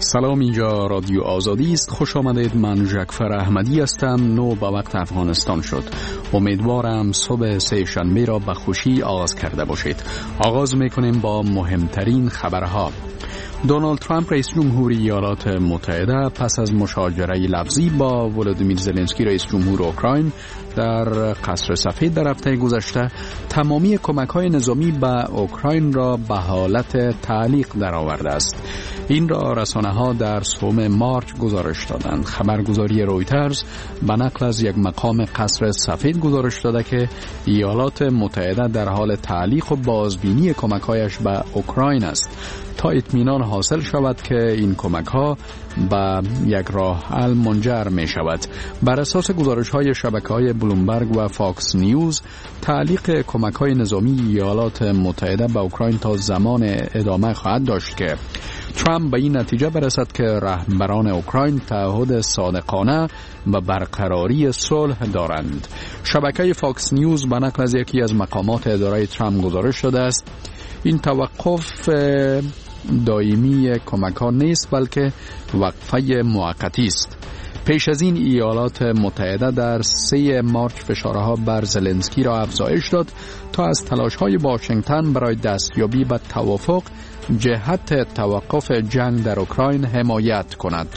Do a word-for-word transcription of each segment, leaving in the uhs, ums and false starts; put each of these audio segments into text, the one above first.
سلام، اینجا رادیو آزادی است. خوش آمدید. من جعفر احمدی هستم. نو به وقت افغانستان شد. امیدوارم صبح سه شنبه را به خوشی آغاز کرده باشید. آغاز میکنیم با مهمترین خبرها. دونالد ترامپ رئیس جمهور ایالات متحده پس از مشاجره لفظی با ولودیمیر زلنسکی رئیس جمهور اوکراین در قصر سفید در هفته گذشته تمامی کمک‌های نظامی به اوکراین را به حالت تعلیق درآورده است. این را رسانه‌ها در سوم مارچ گزارش دادند. خبرگزاری رویترز به نقل از یک مقام قصر سفید گزارش داده که ایالات متحده در حال تعلیق و بازبینی کمک‌هایش به اوکراین است تا اطمینان حاصل شود که این کمک‌ها به یک راه حل منجر می شود. بر اساس گزارش‌های شبکه‌های بلومبرگ و فاکس نیوز، تعلیق کمک‌های نظامی ایالات متحده به اوکراین تا زمان ادامه خواهد داشت که ترامپ به این نتیجه برسد که رهبران اوکراین تعهد صادقانه و برقراری صلح دارند. شبکه فاکس نیوز به نقل از یکی از مقامات اداره ترامپ گزارش داده است این توقف دائمی کمک‌ها نیست بلکه وقفه موقتی است. پیش از این ایالات متحده در سه مارچ فشارها بر زلنسکی را افزایش داد تا از تلاش‌های واشنگتن برای دستیابی به توافق جهت توقف جنگ در اوکراین حمایت کند.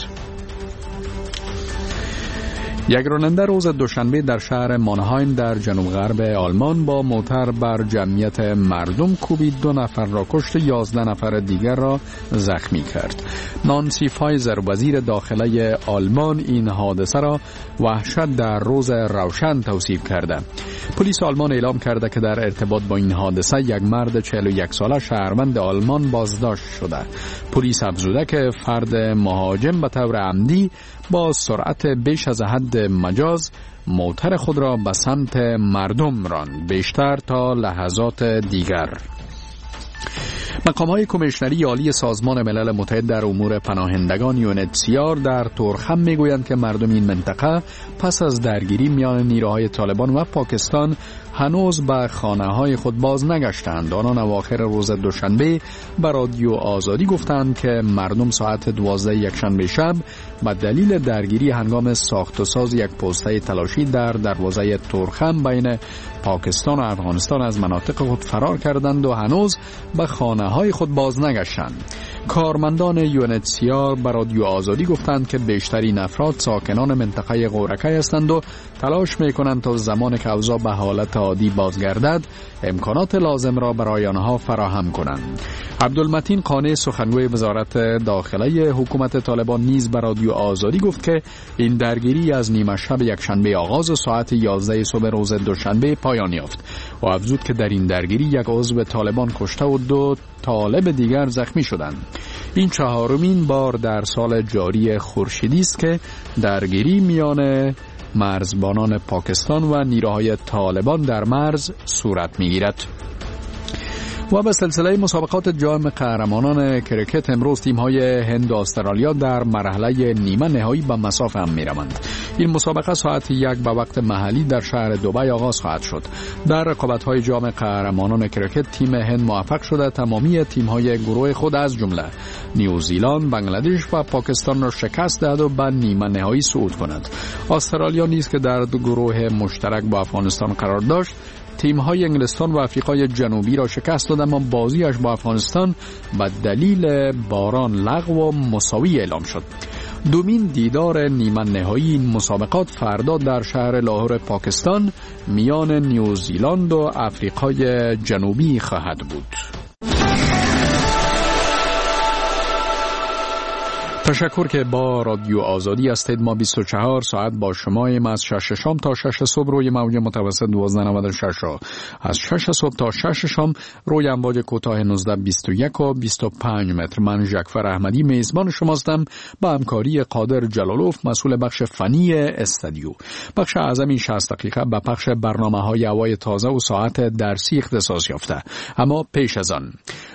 یک راننده روز دوشنبه در شهر مانهایم در جنوب غرب آلمان با موتر بر جمعیت مردم کوبید، دو نفر را کشت، یازده نفر دیگر را زخمی کرد. نانسی فایزر وزیر داخله آلمان این حادثه را وحشت در روز روشن توصیف کرده. پلیس آلمان اعلام کرده که در ارتباط با این حادثه یک مرد چهل و یک ساله شهروند آلمان بازداشت شده. پلیس افزوده که فرد مهاجم به طور عمدی با سرعت بیش از حد مجاز موتر خود را به سمت مردم راند. بیشتر تا لحظات دیگر. مقام‌های کمیشنری عالی سازمان ملل متحد در امور پناهندگان یو ان اچ سی آر در تورخم میگویند که مردم این منطقه پس از درگیری میان نیروهای طالبان و پاکستان هنوز به خانه‌های خود باز نگشتند. آنان اواخر روز دوشنبه به رادیو آزادی گفتند که مردم ساعت دوازده یکشنبه شب به دلیل درگیری هنگام ساخت و ساز یک پوسته تلاشی در دروازه تورخم بین پاکستان و افغانستان از مناطق خود فرار کردند و هنوز به خانه‌های خود باز نگشتند. کارمندان یو ان اچ سی آر به رادیو آزادی گفتند که بیشترین افراد ساکنان منطقه غورکه هستند و تلاش می‌کنند تا زمان که اوضاع به حالت عادی بازگردد امکانات لازم را برای آنها فراهم کنند. عبدالمتین قانع سخنگوی وزارت داخله حکومت طالبان نیز به رادیو آزادی گفت که این درگیری از نیمه شب یکشنبه آغاز و ساعت یازده صبح روز دوشنبه پایان یافت و افزود که در این درگیری یک عضو طالبان کشته و دو طالب دیگر زخمی شدند. این چهارمین بار در سال جاری خورشیدی است که درگیری میان مرزبانان پاکستان و نیروهای طالبان در مرز صورت می‌گیرد. و به سلسله مسابقات جام قهرمانان کرکت امروز تیم‌های هند و استرالیا در مرحله نیمه نهایی به مساف هم می‌روند. این مسابقه ساعت یک به وقت محلی در شهر دبی آغاز خواهد شد. در رقابت‌های جام قهرمانان کرکت تیم هند موفق شده تمامی تیم‌های گروه خود از جمله نیوزیلند، بنگلادش و پاکستان را شکست دهد و به نیمه نهایی صعود کند. استرالیا نیز که در دو گروه مشترک با افغانستان قرار داشت تیم‌های انگلستان و آفریقای جنوبی را شکست داد، اما بازیش با افغانستان به دلیل باران لغو و مساوی اعلام شد. دومین دیدار نیمه نهایی این مسابقات فردا در شهر لاهور پاکستان میان نیوزیلند و آفریقای جنوبی خواهد بود. تشکر که با رادیو آزادی هستید. ما بیست و چهار ساعت با شماییم از شش شام تا شش صبح روی موج متوسط دوازده نود و شش را، از شش صبح تا شش شام روی امواج کوتاه نوزده بیست و یک و بیست و پنج متر. من جعفر احمدی میزبان شماستم با همکاری قادر جلالوف مسئول بخش فنی استودیو. بخش اعظم شصت دقیقه به پخش برنامه‌های هوای تازه و ساعت درسی اختصاص یافته. اما پیش از آن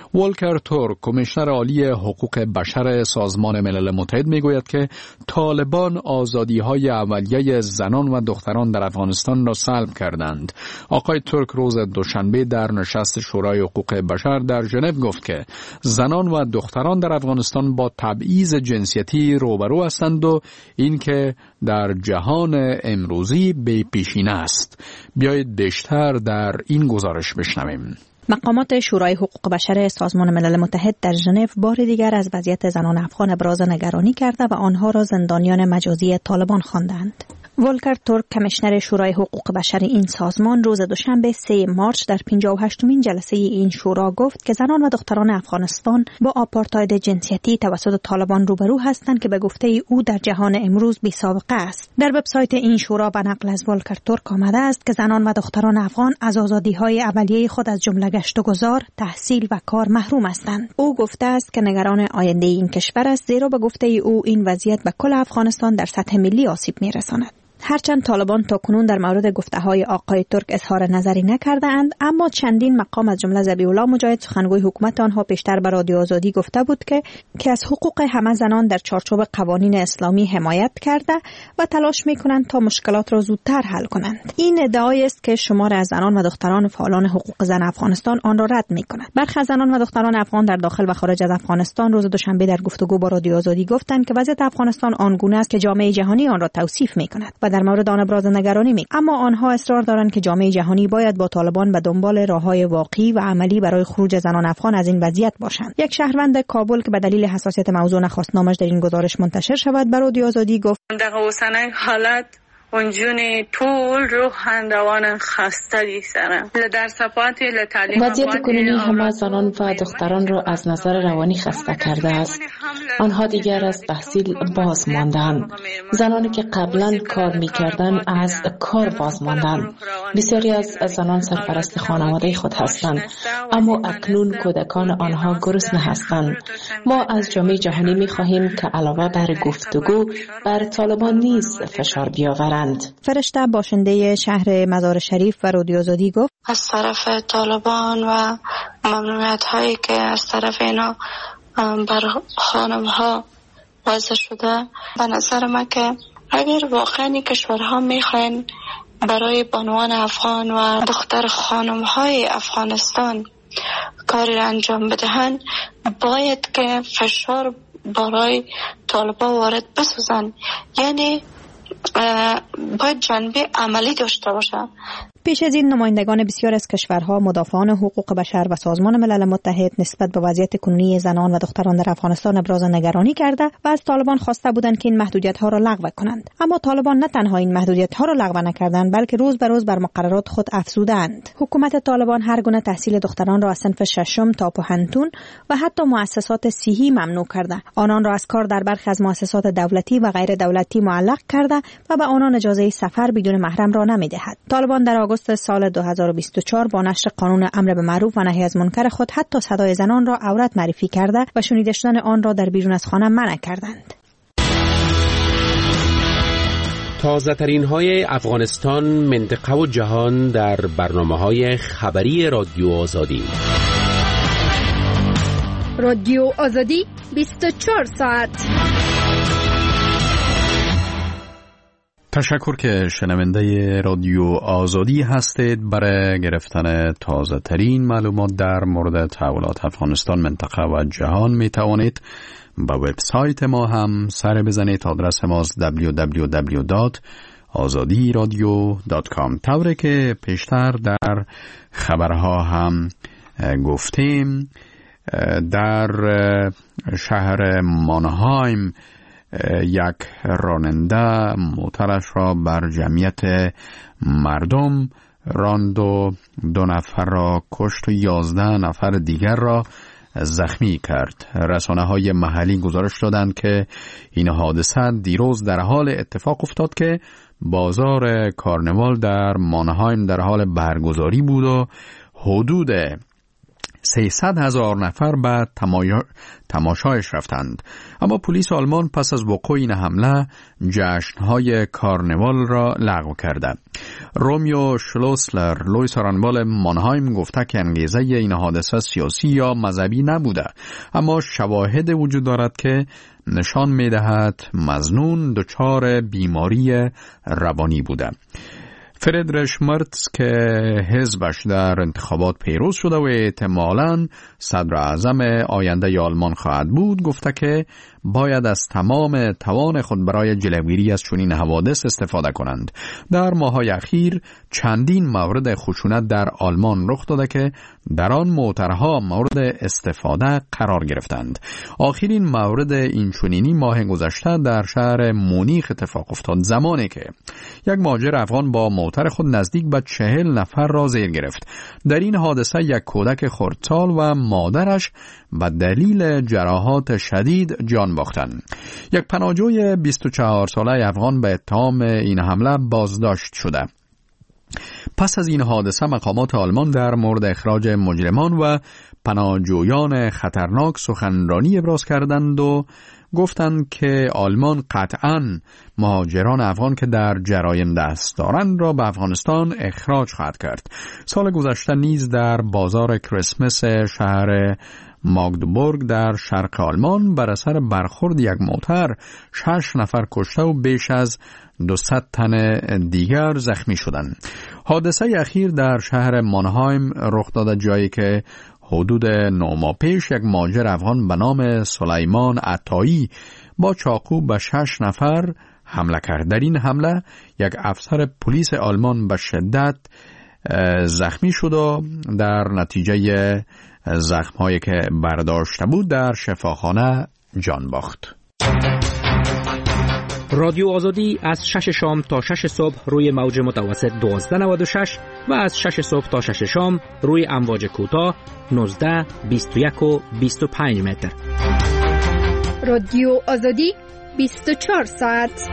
والکر تورک کمیشنر عالی حقوق بشر سازمان ملل متحد میگوید که طالبان آزادی‌های اولیه زنان و دختران در افغانستان را سلب کردند. آقای تورک روز دوشنبه در نشست شورای حقوق بشر در ژنو گفت که زنان و دختران در افغانستان با تبعیض جنسیتی روبرو هستند و اینکه در جهان امروزی بی پیشینه است. بیایید بیشتر در این گزارش بشنویم. مقامات شورای حقوق بشر سازمان ملل متحد در ژنو بار دیگر از وضعیت زنان افغان ابراز نگرانی کرده و آنها را زندانیان مجازی طالبان خواندند. والکر تورک کمیشنر شورای حقوق بشر این سازمان روز دوشنبه سه مارس در پنجاه و هشتمین جلسه این شورا گفت که زنان و دختران افغانستان با آپارتاید جنسیتی توسط طالبان روبرو هستند که به گفته او در جهان امروز بی سابقه است. در وبسایت این شورا به نقل از والکر تورک آمده است که زنان و دختران افغان از آزادی‌های اولیه خود از جمله گشت و گذار، تحصیل و کار محروم هستند. او گفته است که نگران آینده این کشور است، زیرا به گفته او این وضعیت به کل افغانستان در سطح ملی آسیب می‌رساند. هرچند طالبان تا کنون در مورد گفته‌های آقای تورک اظهار نظری نکرده‌اند، اما چندین مقام از جمله ذبیح الله مجاهد سخنگوی حکومت آنها پیشتر به رادیو آزادی گفته بود که که از حقوق همه زنان در چارچوب قوانین اسلامی حمایت کرده و تلاش می‌کنند تا مشکلات را زودتر حل کنند. این ادعایی است که شمار از زنان و دختران فعالان حقوق زن افغانستان آن را رد می‌کنند. برخی از زنان و دختران افغان در داخل و خارج از افغانستان روز دوشنبه در گفتگو با رادیو آزادی گفتند که وضعیت افغانستان آنگونه است که جامعه جهانی آن را توصیف می‌کند و در مورد آن ابراز نگرانی می. اما آنها اصرار دارند که جامعه جهانی باید با طالبان به دنبال راه‌های واقعی و عملی برای خروج زنان افغان از این وضعیت باشند. یک شهروند کابل که به دلیل حساسیت موضوع نخواست نامش در این گزارش منتشر شود به رادیو آزادی گفت در اوسنای حالت اونجونی طول رو هندوان خسته دیسرم در صفات لتعلیم وضعیت کنونی همه زنان و دختران را از نظر روانی خسته کرده است. آنها دیگر از تحصیل باز ماندند. زنانی که قبلا کار می‌کردند از کار باز ماندند. بسیاری از زنان سرپرست خانواده خود هستند، اما اکنون کودکان آنها گرسنه هستند. ما از جامعه جهانی می‌خواهیم که علاوه بر گفتگو بر طالبان نیز فشار بیاورند. فرشته باشنده شهر مزار شریف و رادیو آزادی گفت از طرف طالبان و ممنوعیت هایی که از طرف اینا بر خانم ها وضع شده، به نظر من که اگر واقعا کشورها میخواین برای بانوان افغان و دختر خانم های افغانستان کاری را انجام بدهند، باید که فشار برای طالبان وارد بسازن، یعنی باید جنبه عملی داشته باشه. پیش از این نمایندگان بسیار از کشورها، مدافعان حقوق بشر و سازمان ملل متحد نسبت به وضعیت کنونی زنان و دختران در افغانستان ابراز نگرانی کرده و از طالبان خواسته بودند که این محدودیت‌ها را لغو کنند. اما طالبان نه تنها این محدودیت‌ها را لغو نکردند، بلکه روز به روز بر مقررات خود افزودند. حکومت طالبان هر گونه تحصیل دختران را از صنف ششم تا پوهنتون و حتی مؤسسات صحی ممنوع کرده. آنان را از کار در برخی از مؤسسات دولتی و غیر دولتی معلق کرده و به آنان اجازه سفر بدون محرم را نمی‌دهد. طالبان در آگوست سال دو هزار و بیست و چهار با نشر قانون امر به معروف و نهی از منکر خود حتی صدای زنان را عورت معرفی کرده و شنیده شدن آن را در بیرون از خانه منع کردند. تازه ترین های افغانستان، منطقه و جهان در برنامه های خبری رادیو آزادی. رادیو آزادی بیست و چهار ساعت. تشکر که شنونده رادیو آزادی هستید. برای گرفتن تازه ترین معلومات در مورد تحولات افغانستان، منطقه و جهان می توانید به وبسایت ما هم سر بزنید. آدرس ماست دبلیو دبلیو دبلیو دات آزادی رادیو دات کام. طوری که پیشتر در خبرها هم گفتیم، در شهر مانهایم یک راننده موترش را بر جمعیت مردم راند و دو نفر را کشت و یازده نفر دیگر را زخمی کرد. رسانه های محلی گزارش دادند که این حادثه دیروز در حال اتفاق افتاد که بازار کارنوال در مانهایم در حال برگزاری بود و حدود سیصد هزار نفر به تماشایش رفتند. اما پلیس آلمان پس از وقوع این حمله جشنهای کارنوال را لغو کرده. رومیو شلوسلر، لویس رانوال مانهایم، گفته که انگیزه این حادثه سیاسی یا مذهبی نبوده، اما شواهد وجود دارد که نشان می‌دهد مظنون دچار بیماری روانی بوده. فریدریش مرتز که حزبش در انتخابات پیروز شده و احتمالاً صدر اعظم آینده آلمان خواهد بود، گفته که باید از تمام توان خود برای جلوگیری از چنین حوادث استفاده کنند. در ماه‌های اخیر چندین مورد خشونت در آلمان رخ داده که در آن موترها مورد استفاده قرار گرفتند. آخرین مورد این چنینی ماه گذشته در شهر مونیخ اتفاق افتاد، زمانی که یک مهاجر افغان با موتر خود نزدیک به چهل نفر را زیر گرفت. در این حادثه یک کودک خردسال و مادرش به دلیل جراحات شدید جان باختند. یک پناهجوی بیست و چهار ساله افغان به اتهام این حمله بازداشت شده. پس از این حادثه مقامات آلمان در مورد اخراج مجرمان و پناهجویان خطرناک سخنرانی ابراز کردند و گفتند که آلمان قطعاً مهاجران افغان که در جرایم دست دارند را به افغانستان اخراج خواهد کرد. سال گذشته نیز در بازار کریسمس شهر ماگدبورگ در شرق آلمان بر اثر برخورد یک موتر شش نفر کشته و بیش از دویست تن دیگر زخمی شدند. حادثه اخیر در شهر مانهایم رخ داده، جایی که حدود نه ماه پیش یک مهاجر افغان به نام سلیمان عطایی با چاقو به شش نفر حمله کرد. در این حمله یک افسر پلیس آلمان به شدت زخمی شد و در نتیجه زخم‌هایی که برداشته بود در شفاخانه جان باخت. رادیو آزادی از شش شام تا شش صبح روی موج متوسط دوازده نود و شش و از شش صبح تا شش شام روی امواج کوتاه نوزده، بیست و یک و بیست و پنج متر. رادیو آزادی بیست و چهار ساعت.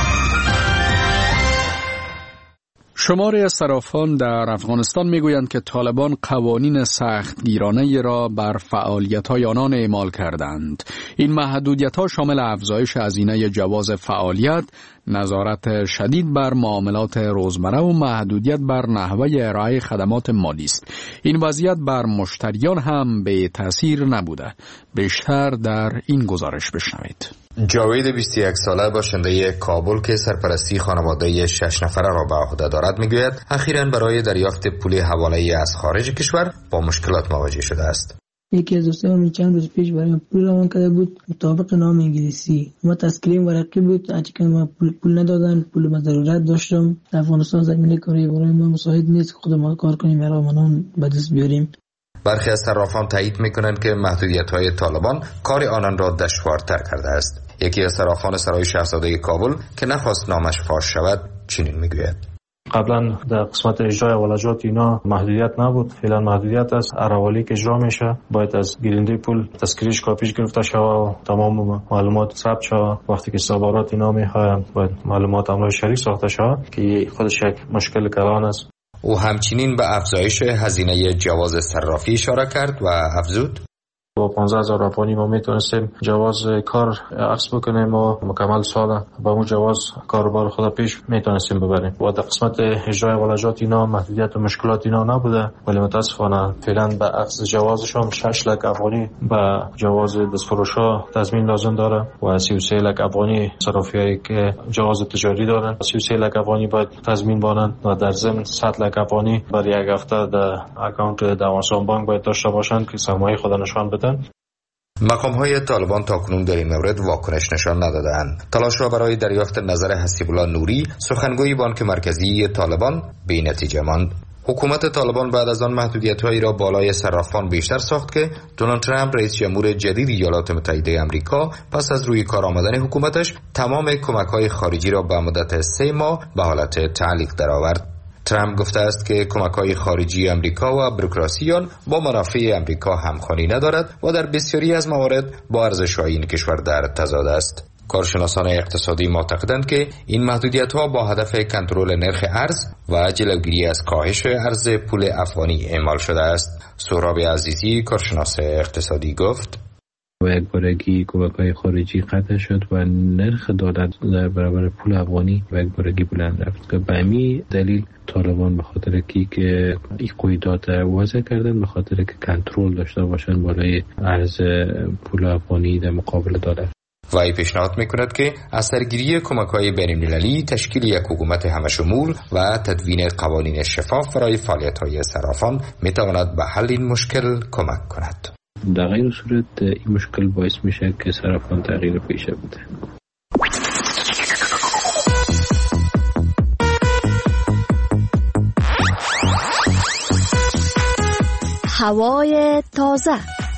شماری از صرافان در افغانستان میگویند که طالبان قوانین سختگیرانه را بر فعالیت‌های آنان اعمال کردند. این محدودیت‌ها شامل افزایش هزینه جواز فعالیت، نظارت شدید بر معاملات روزمره و محدودیت بر نحوه ارائه خدمات مالی است. این وضعیت بر مشتریان هم به تأثیر نبوده. بیشتر در این گزارش بشنوید. جاوید بیست و یک ساله باشنده کابل که سرپرستی خانواده شش نفره را به عهده دارد میگوید اخیراً برای دریافت پول حواله‌ای از خارج کشور با مشکلات مواجه شده است. یکی از دوستانم چند روز پیش برای پول روان کرده بود مطابق نام انگلیسی، ما تسکریم ورقی بود، اگه ما پول, پول ندادن، پول ما ضرورت داشتم. افغانستان زمینه کاری برای ما مساعد نیست، خود ما کار کنیم برای منون به دست بیاریم. برخی از صرافان تایید میکنند که محدودیت‌های طالبان کار آنان را دشوارتر کرده است. یکی از صرافان سرای شاهزاده کابل که نخواست نامش فاش شود چنین میگوید: قبلا در قسمت اجرای ولجات اینا محدودیت نبود، فعلا محدودیت است. اراوالی که اجرا میشه باید از گیرنده پول تذکریش کاپیش گرفته شود و تمام معلومات ثبت شود. وقتی که استخبارات اینا میخواین باید معلومات املاک شریک ساخته شود که خودش یک مشکل کلان است. او همچنین به افزایش هزینه جواز صرافی اشاره کرد و افزود: با پانزده هزار افغانی ما میتونستیم جواز کار عکس بکنیم و مکمل سال با اون جواز کاروبار خود پیش میتونستیم ببریم. و در قسمت اجرای ولجات اینا محدودیت و مشکلات اینا نبوده، ولی متاسفانه فعلا به عکس جوازش هم شش لک افغانی به جواز دستفروشا تضمین لازم داره و سی و سه لک افغانی صرافیایی که جواز تجاری دارن سی و سه لک افغانی باید تضمین بانن و در ضمن صد لک افغانی برای یک هفته در اکانت افغانستان بانک باید داشته باشند که سرمایه خود نشان بدن. مقام‌های طالبان تاکنون در این مورد واکنش نشان ندادند. تلاش را برای دریافت نظر حسیب الله نوری، سخنگوی بانک مرکزی طالبان، بی نتیجه ماند. حکومت طالبان بعد از آن محدودیت‌هایی را بالای صرافان بیشتر ساخت که دونالد ترامپ رئیس جمهور جدید ایالات متحده آمریکا پس از روی کار آمدن حکومتش تمام کمک‌های خارجی را به مدت سه ماه به حالت تعلیق درآورد. ترامپ گفته است که کمک‌های خارجی آمریکا و بوروکراسی آن با منافع آمریکا همخوانی ندارد و در بسیاری از موارد با ارزش‌های این کشور در تضاد است. کارشناسان اقتصادی معتقدند که این محدودیت‌ها با هدف کنترل نرخ ارز و جلوگیری از کاهش ارز پول افغانی اعمال شده است. سهراب عزیزی کارشناس اقتصادی گفت: و یک بارگی کمک‌های خارجی قطع شد و نرخ دولت در برابر پول افغانی و یک بارگی بلند رفت که به همین دلیل طالبان به خاطر کی که این قیودات وضع کردن، به خاطر که کنترل داشته باشن بالای ارز پول افغانی در مقابل دلار. وی پیشنهاد میکند که از سرگیری کمک‌های بین‌المللی، تشکیل یک حکومت همشمول و تدوین قوانین شفاف برای فعالیت‌های صرافان میتواند به حل این مشکل کمک کند. در غیر صورت این مشکل باعث میشه که صرافان تغییر پیشه بده. هوای تازه.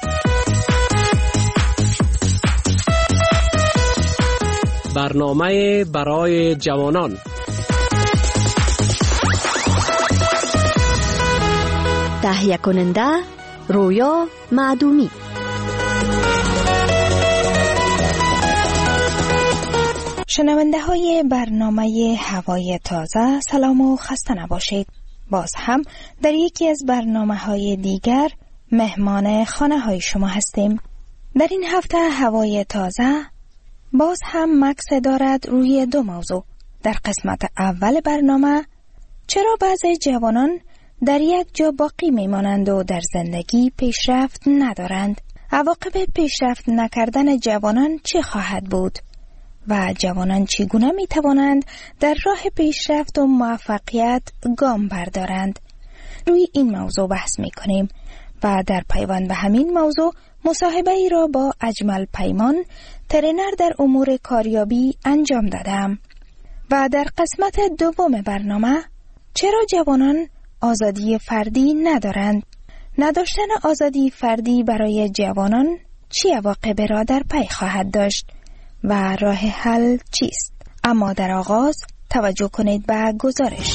برنامه برای جوانان. تهیه کننده رویا معدومی. شنونده های برنامه هوای تازه، سلام و خسته نباشید. باز هم در یکی از برنامه های دیگر مهمان خانه های شما هستیم. در این هفته هوای تازه باز هم مکس دارد روی دو موضوع. در قسمت اول برنامه چرا بعضی جوانان در یک جا باقی میمانند و در زندگی پیشرفت ندارند؟ عواقب پیشرفت نکردن جوانان چه خواهد بود؟ و جوانان چگونه می توانند در راه پیشرفت و موفقیت گام بردارند؟ روی این موضوع بحث می کنیم و در پیوند به همین موضوع مصاحبه ای را با اجمل پیمان، ترینر در امور کاریابی انجام دادم. و در قسمت دوم برنامه چرا جوانان آزادی فردی ندارند؟ نداشتن آزادی فردی برای جوانان چه عواقب را در پی خواهد داشت و راه حل چیست؟ اما در آغاز توجه کنید به گزارش.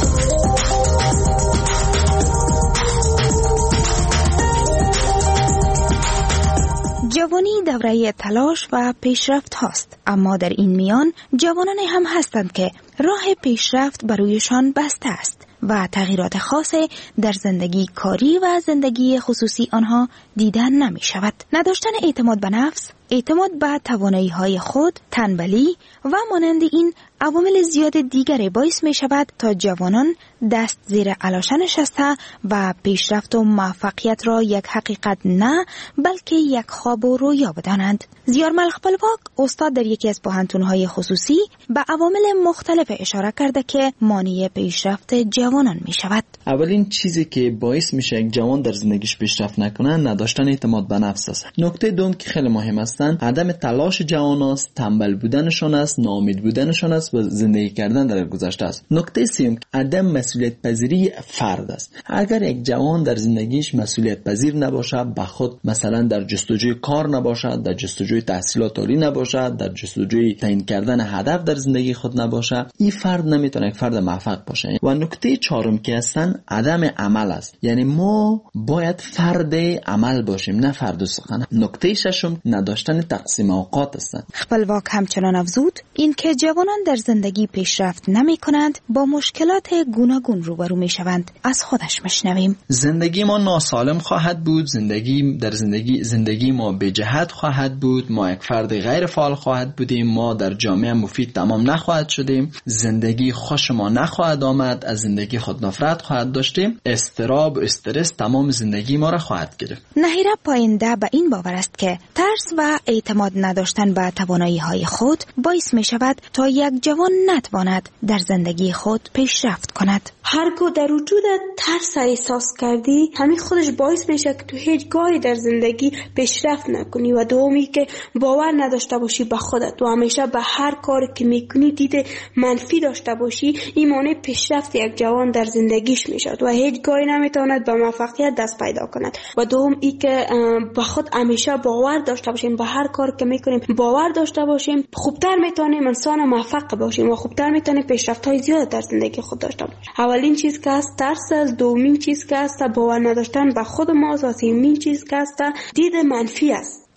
جوانی دوره تلاش و پیشرفت هاست، اما در این میان جوانانی هم هستند که راه پیشرفت برویشان بسته است و تغییرات خاصی در زندگی کاری و زندگی خصوصی آنها دیدن نمی شود. نداشتن اعتماد به نفس، اعتماد به توانایی های خود، تنبلی و مانند این عوامل زیاد دیگری باعث می شود تا جوانان دست زیر علاشه نشسته و پیشرفت و موفقیت را یک حقیقت نه بلکه یک خواب و رویا بدانند. زیار ملخ پلواک استاد در یکی از پوهنتون‌های خصوصی به عوامل مختلف اشاره کرده که مانع پیشرفت جوانان می شود. اولین چیزی که باعث میشه یک جوان در زندگیش پیشرفت نکنه نداشتن اعتماد به نفس است. نکته دوم که خیلی مهم است عدم تلاش جوان است، تنبل بودنشان است، ناامید بودنشان است و زندگی کردن در گذشته است. نکته سوم عدم مسئولیت پذیری فرد است. اگر یک جوان در زندگیش مسئولیت پذیر نباشه، به خود مثلا در جستجوی کار نباشد، در جستجوی تحصیلات عالی نباشد، در جستجوی تعیین کردن هدف در زندگی خود نباشه، این فرد نمیتونه یک فرد موفق باشه. و نکته چهارم که هستن عدم عمل است. یعنی ما باید فرد عمل باشیم نه فرد سخن. نکته ششم نداشتن تقسیم اوقات است. خپلواک همچنان افزود این که جوانان در زندگی پیشرفت نمی کنند با مشکلات گوناگون روبرو می شوند. از خودش مشنویم. زندگی ما ناسالم خواهد بود، زندگی در زندگی زندگی ما به جهت خواهد بود، ما یک فرد غیر فعال خواهد بودیم، ما در جامعه مفید تمام نخواهد شدیم، زندگی خوش ما نخواهد آمد، از زندگی خود نفرت خواهد داشتیم، استراب و استرس تمام زندگی ما را خواهد گرفت. نهیره پاینده به این باور است که ترس و اعتماد نداشتن به توانایی های خود باعث می شود تا یک جوان نتواند در زندگی خود پیشرفت کند. هرگاه در وجود ترس احساس کردی، همین خودش باعث میشه که تو هیچ کاری در زندگی پیشرفت نکنی و دومی که باور نداشته باشی به خودت و همیشه به هر کاری که میکنی دید منفی داشته باشی، این مانع پیشرفت یک جوان در زندگیش میشد و هیچ کاری نمیتواند به موفقیت دست پیدا کند. و دوم ای که به خود همیشه باور داشته باشیم، به هر کار که میکنیم باور داشته باشیم، خوبتر میتونیم انسان موفق باشیم و خوبتر میتونیم پیشرفت های زیاد در زندگی خود داشته باشیم. اولین چیز که است ترس است، دومین چیز که است باور نداشتن به خود ما است و سومین چیز که است دید منفی است.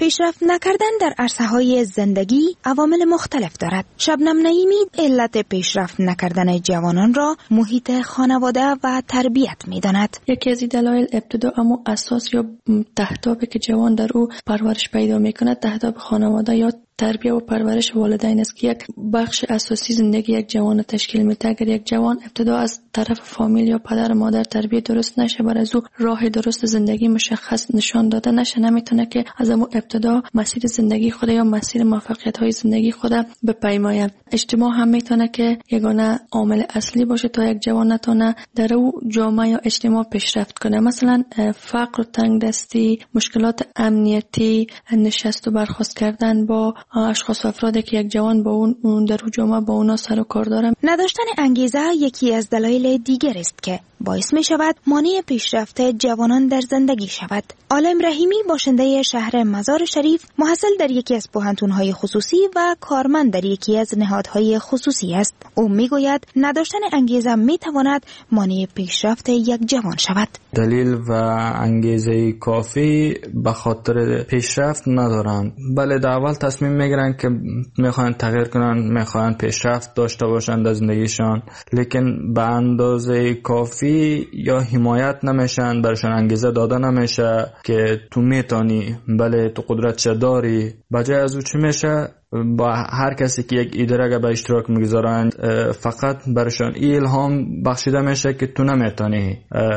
پیشرفت نکردن در عرصه‌های زندگی عوامل مختلف دارد. شبنم نعیمی علت پیشرفت نکردن جوانان را محیط خانواده و تربیت می‌داند. یکی از دلایل ابتدا اما اساس یا تهدابی که جوان در او پرورش پیدا می‌کند تهداب خانواده یا تربیت و پرورش والدین است که یک بخش اساسی زندگی یک جوان تشکیل میده. اگر یک جوان ابتدا از طرف فامیل یا پدر مادر تربیت درست نشه، بر از او راه درست زندگی مشخص نشان داده نشه، نمیتونه که از اون ابتدا مسیر زندگی خود یا مسیر موفقیت های زندگی خود بپیماید. اجتماع هم میتونه که یگانه عامل اصلی باشه تا یک جوان نتونه در او جامعه یا اجتماع پیشرفت کنه. مثلا فقر و تنگ دستی، مشکلات امنیتی، نشست و برخاست کردن با اشخاص و افرادی که یک جوان با اون در جامعه با اونا سر و کار داره. نداشتن انگیزه یکی از دلایل دیگر است که باعث می شود مانع پیشرفت جوانان در زندگی شود. عالم رحیمی باشنده شهر مزار شریف، محصل در یکی از پوهنتون‌های خصوصی و کارمند در یکی از نهادهای خصوصی است. او میگوید نداشتن انگیزه می تواند مانع پیشرفت یک جوان شود. دلیل و انگیزه کافی به خاطر پیشرفت ندارن، بله در اول تصمیم میگیرن که میخوان تغییر کنن، میخوان پیشرفت داشته باشن در زندگیشان، لیکن به اندازه کافی یا حمایت نمیشن، برشان انگیزه داده نمیشه که تو میتونی، بله تو قدرت داری. بجای از او چی میشه؟ با هر کسی که یک ایده را به اشتراک میگذارن فقط برشان الهام بخشیده میشه که تو نمیتونی.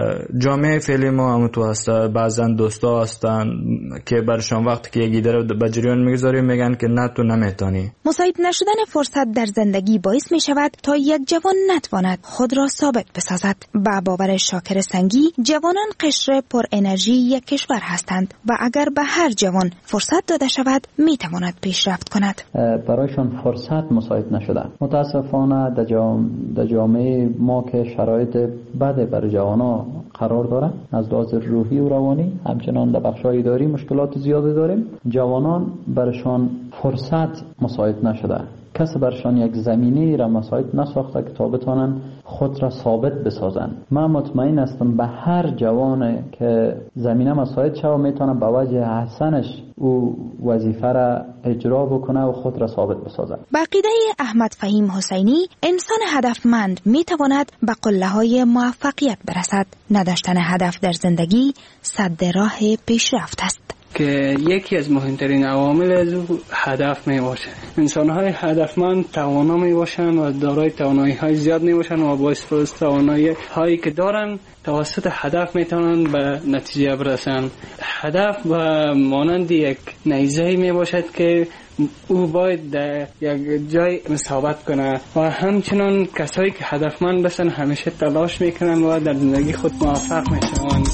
جامعه فعلی ما هم تو هسته، بعضن دوستا هستن که برشان وقتی که یک ایده را به جریان میگذاری میگن که نه تو نمیتونی. مساعد نشدن فرصت در زندگی باعث میشود تا یک جوان نتواند خود را ثابت بسازد. با باور شاکر سنگی، جوانان قشر پر انرژی یک کشور هستند و اگر به هر جوان فرصت داده شود میتواند پیشرفت کند. برایشان فرصت مساعد نشده. متاسفانه در جامعه ما که شرایط بده برای جوانا قرار داره، از لحاظ روحی و روانی، همچنان در بخش‌های اداری مشکلات زیادی داریم. جوانان برشان فرصت مساعد نشده. کسی برشان یک زمینه را مساعد نساخته که تا بتوانند خود را ثابت بسازن. من مطمئن هستم به هر جوان که زمینه مساعد شود میتونه به وجه حسنش او وظیفه را اجرا بکنه و خود را ثابت بسازه. با عقیده احمد فهیم حسینی، انسان هدفمند میتواند به قله‌های موفقیت برسد. نداشتن هدف در زندگی سد راه پیشرفت است. که یکی از مهمترین عوامل از او هدف می باشه. انسان های هدفمند توانا می باشن و دارای توانایی های زیاد می باشن و با استفاده توانایی هایی که دارن توسط هدف می توانند به نتیجه برسن. هدف و مانند یک نیزه می باشد که او باید در یک جای ثابت کنه و همچنان کسایی که هدفمند باشن همیشه تلاش میکنن و در زندگی خود موفق میشوند.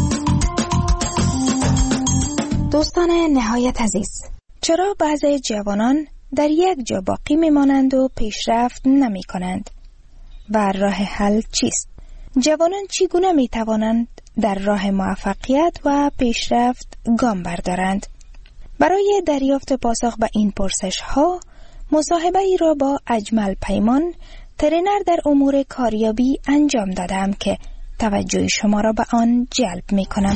دوستان نهایت عزیز، چرا بعضی جوانان در یک جا باقی میمانند و پیشرفت نمی کنند؟ و راه حل چیست؟ جوانان چگونه می توانند در راه موفقیت و پیشرفت گام بردارند؟ برای دریافت پاسخ به این پرسش ها، مصاحبه ای را با اجمل پیمان، ترینر در امور کاریابی انجام دادم که توجه شما را به آن جلب می کنم.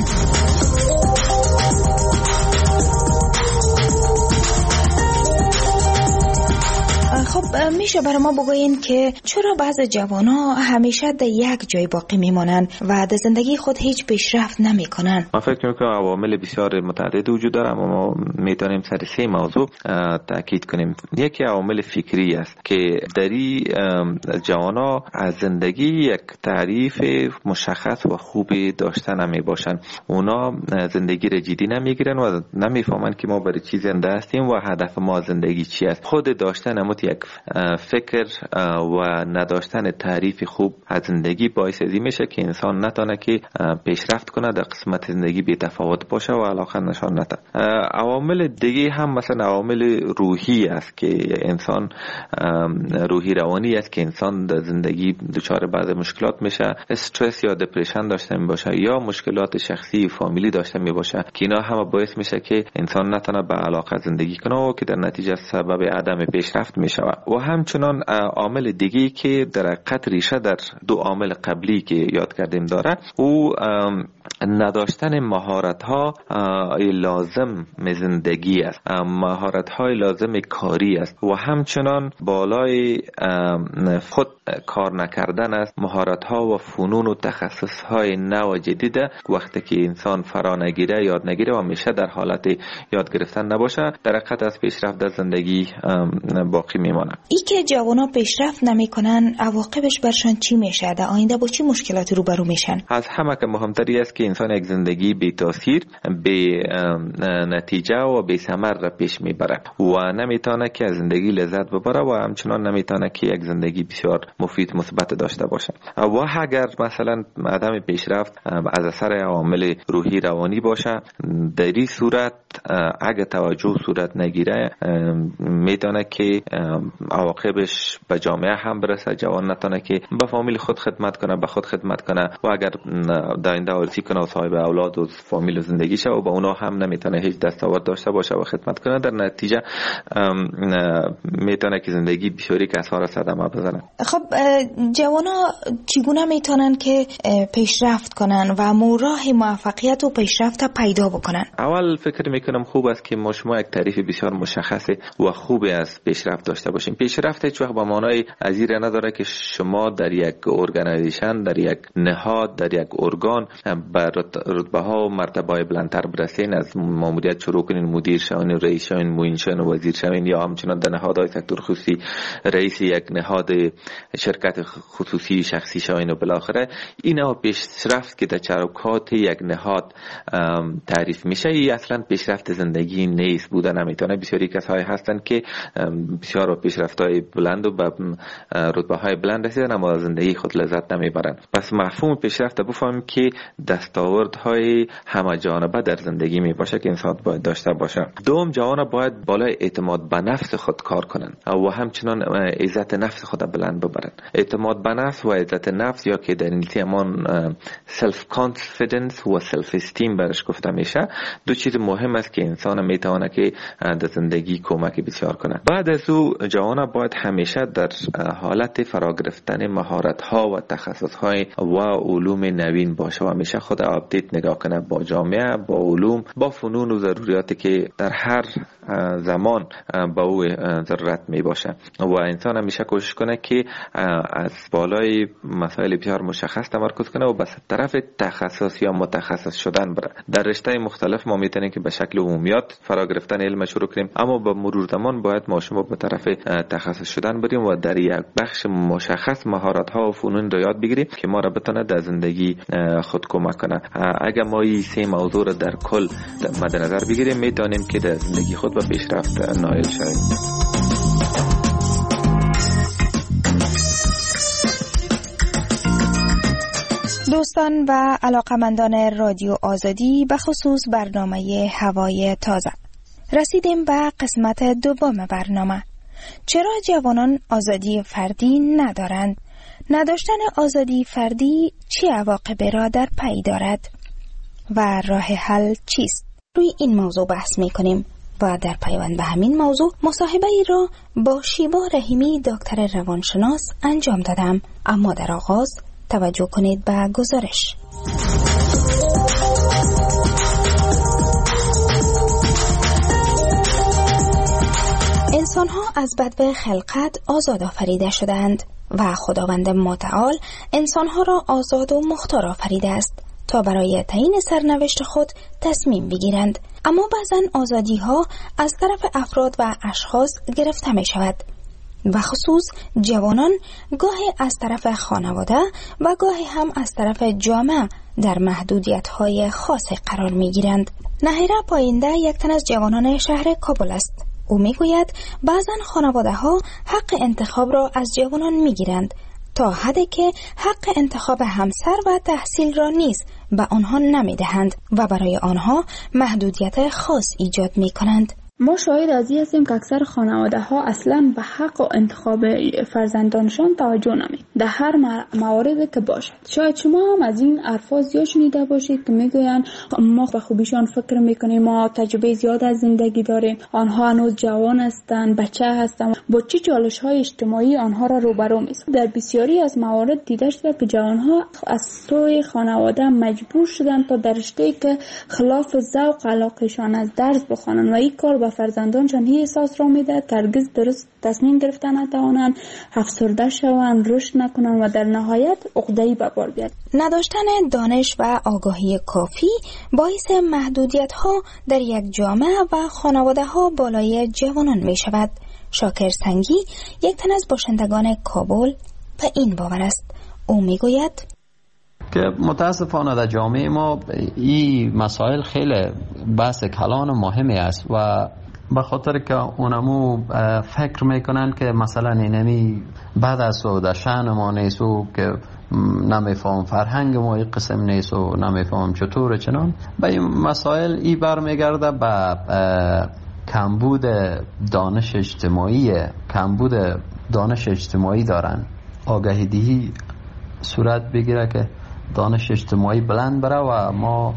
خب میشه برای ما بگوین که چرا بعض جوانا همیشه در یک جای باقی میمانند و در زندگی خود هیچ پیشرفت نمیکنن؟ من فکر میکنم عوامل بسیار متعدد وجود داره، اما ما میتونیم سر سه موضوع تاکید کنیم. یکی عوامل فکری است که دری جوانا از زندگی یک تعریف مشخص و خوبی داشتن نمی باشن. اونا زندگی را جدی نمیگیرن و نمیفهمن که ما برای چی زنده هستیم و هدف ما زندگی چی است. خود داشتن امت یک فکر و نداشتن تعریف خوب از زندگی باعث ازی میشه که انسان نتونه که پیشرفت کنه، در قسمت زندگی بی تفاوت باشه و علاقه نشان نده. عوامل دیگه هم مثلا عوامل روحی است که انسان روحی روانی است که انسان در زندگی دچار بعض مشکلات میشه، استرس یا دپرشن داشته میباشه یا مشکلات شخصی و فامیلی داشته میباشه که اینا هم باعث میشه که انسان نتونه به علاقه زندگی کنه و که در نتیجه سبب عدم پیشرفت میشه. و همچنان عامل دیگه که در حقیقت ریشه در دو عامل قبلی که یاد کردیم داره، او نداشتن مهارت ها لازم زندگی است، مهارت های لازم کاری است و همچنان بالای خود کار نکردن است. مهارت ها و فنون و تخصص های نو و جدید وقتی که انسان فرا نگیره، یاد نگیره و همیشه در حالت یاد گرفتن نباشه، در حقیقت از پیشرفت در زندگی باقی میمانه. ای که جوانا پیشرفت نمیکنن عواقبش برشان چی میشه؟ در آینده با چی مشکلاتی روبرو میشن؟ از همه که مهمتری است که انسان یک زندگی بی تاثیر، بی نتیجه و بی ثمر را پیش میبره و نمیتونه که از زندگی لذت ببره و همچنان نمیتونه که یک زندگی بسیار مفید مثبت داشته باشه. و اگر مثلا عدم پیشرفت از اثر عوامل روحی روانی باشه، در این صورت اگر توجه صورت نگیره میتونه که عواقبش به جامعه هم برسه. جوان نتونه که به فامیل خود خدمت کنه، به خود خدمت کنه و اگر در آینده آرزو کنه و صاحب اولاد و فامیل و زندگی شه و با اونا هم نمیتونه هیچ دستاورد داشته باشه و خدمت کنه، در نتیجه میتونه که زندگی بسیاری کسا صدمه بزنه. خب جوانا چگونه میتونن که پیشرفت کنن و راه موفقیت و پیشرفت پیدا بکنن؟ اول فکر میکنم خوب است که ما شما یک تعریف بسیار مشخص و خوبی از پیشرفت داشته باشیم. پیشرفت هیچ وقت به معنای ازیر نداره که شما در یک ارگانیزیشن، در یک نهاد، در یک ارگان به رتبه ها و مرتبه های بلندتر برسین، از ماموریت شروع کنین، مدیر شوین، رئیس شوین، معین شوین و وزیر شوین، یا همچنان در نهادهای سکتور خصوصی رئیس یک نهاد شرکت خصوصی شخصی شوین و بالاخره اینا پیشرفت که در چروکات یک نهاد تعریف میشه. این اصلا پیشرفت زندگی نیست، بوده نمیتونه. بسیاری کسایی هستن که بسیار پیشرفت‌های بلند و به رتبه‌های بلند رسیدن اما زندگی خود لذت نمیبرن. پس مفهوم پیشرفت بفهمیم که دستاوردهای همه جانبه در زندگی می باشه که انسان باید داشته باشه. دوم، جوان باید بالای اعتماد به نفس خود کار کنن و همچنان عزت نفس خود بلند ببرن. اعتماد به نفس و عزت نفس یا که در انگلیسی همان سلف کانفیدنس و سلف استیم برش گفته میشه، دو چیز مهم است که انسان میتونه که در زندگی کمک بسیار کنه. بعد از او جوان باید همیشه در حالت فرا گرفتن مهارت ها و تخصص های و علوم نوین باشه و همیشه خود آپدیت نگاه کنه با جامعه، با علوم، با فنون و ضروریاتی که در هر زمان با او ضرورت می باشه و انسان همیشه کوشش کنه که از بالای مسائل بسیار مشخص تمرکز کنه و به طرف تخصص یا متخصص شدن بره. در رشته مختلف ما میتونیم که به شکل عمومیات فرا گرفتن علم شروع کنیم، اما با مرور زمان باید ما شما به طرف تخصص شدن بریم و در یک بخش مشخص مهارت ها و فنون رو یاد بگیریم که ما را بتونه در زندگی خود کمک کنه. اگر ما این سه موضوع را در کل مد نظر بگیریم میتونیم که در زندگی خود به پیشرفت نائل شویم. دوستان و علاقمندان رادیو آزادی، به خصوص برنامه هوای تازه، رسیدیم به قسمت دوم برنامه. چرا جوانان آزادی فردی ندارند؟ نداشتن آزادی فردی چه عواقبی را در پی دارد و راه حل چیست؟ روی این موضوع بحث می کنیم و در پیوند به همین موضوع مصاحبه ای را با شیوا رحیمی دکتر روانشناس انجام دادم. اما در آغاز توجه کنید به گزارش. انسان‌ها از بدو خلقت آزاد آفریده شدند و خداوند متعال انسان‌ها را آزاد و مختار آفریده است تا برای تعیین سرنوشت خود تصمیم بگیرند. اما بعضن آزادی‌ها از طرف افراد و اشخاص گرفته می شود و خصوص جوانان گاهی از طرف خانواده و گاهی هم از طرف جامعه در محدودیت‌های خاصی قرار می‌گیرند. نهیره پاینده یک تن از جوانان شهر کابل است. او میگوید بعضن خانواده‌ها حق انتخاب را از جوانان می‌گیرند تا حدی که حق انتخاب همسر و تحصیل را نیز به آنها نمی‌دهند و برای آنها محدودیت خاص ایجاد می‌کنند. ما شاهد از این هستیم که اکثر خانواده ها اصلا به حق و انتخاب فرزندانشان توجه نمی در هر موارد که باشد. شاید شما هم از این حرفا زیاد شنیده باشید که میگوین ما به خوبیشان فکر میکنیم، ما تجربه زیاد از زندگی داریم، آنها هنوز جوان هستند، بچه هستند، با چه چالش های اجتماعی آنها را روبرو می‌سازد. در بسیاری از موارد دیده شده که جوانها از سوی خانواده مجبور شدند تا در رشته‌ای که خلاف ذوق علاقهشان از درس بخوانند و این کار به فرزندانشان این احساس را میده که هرگز درست تصمیم گرفتن نتوانند، افسرده شوند، رشد نکنند و در نهایت عقده‌ای به بار بیاد. نداشتن دانش و آگاهی کافی باعث محدودیت‌ها در یک جامعه و خانواده‌ها بالای جوانان می‌شود. شاکر سنگی یک تن از باشندگان کابل به این باور است. او میگوید که متاسفانه در جامعه ما این مسائل خیلی بحث کلان مهمی است و به خاطر که اونمو فکر میکنن که مثلا اینمی بعد از و در شأن ما نیست و که نمیفهم فرهنگ ما این قسم نیست و نمیفهم چطور چنان به این مسائل ای برمیگرده به کمبود دانش اجتماعی کمبود دانش اجتماعی دارن. آگاهی دهی صورت بگیره که دانش اجتماعی بلند بره و ما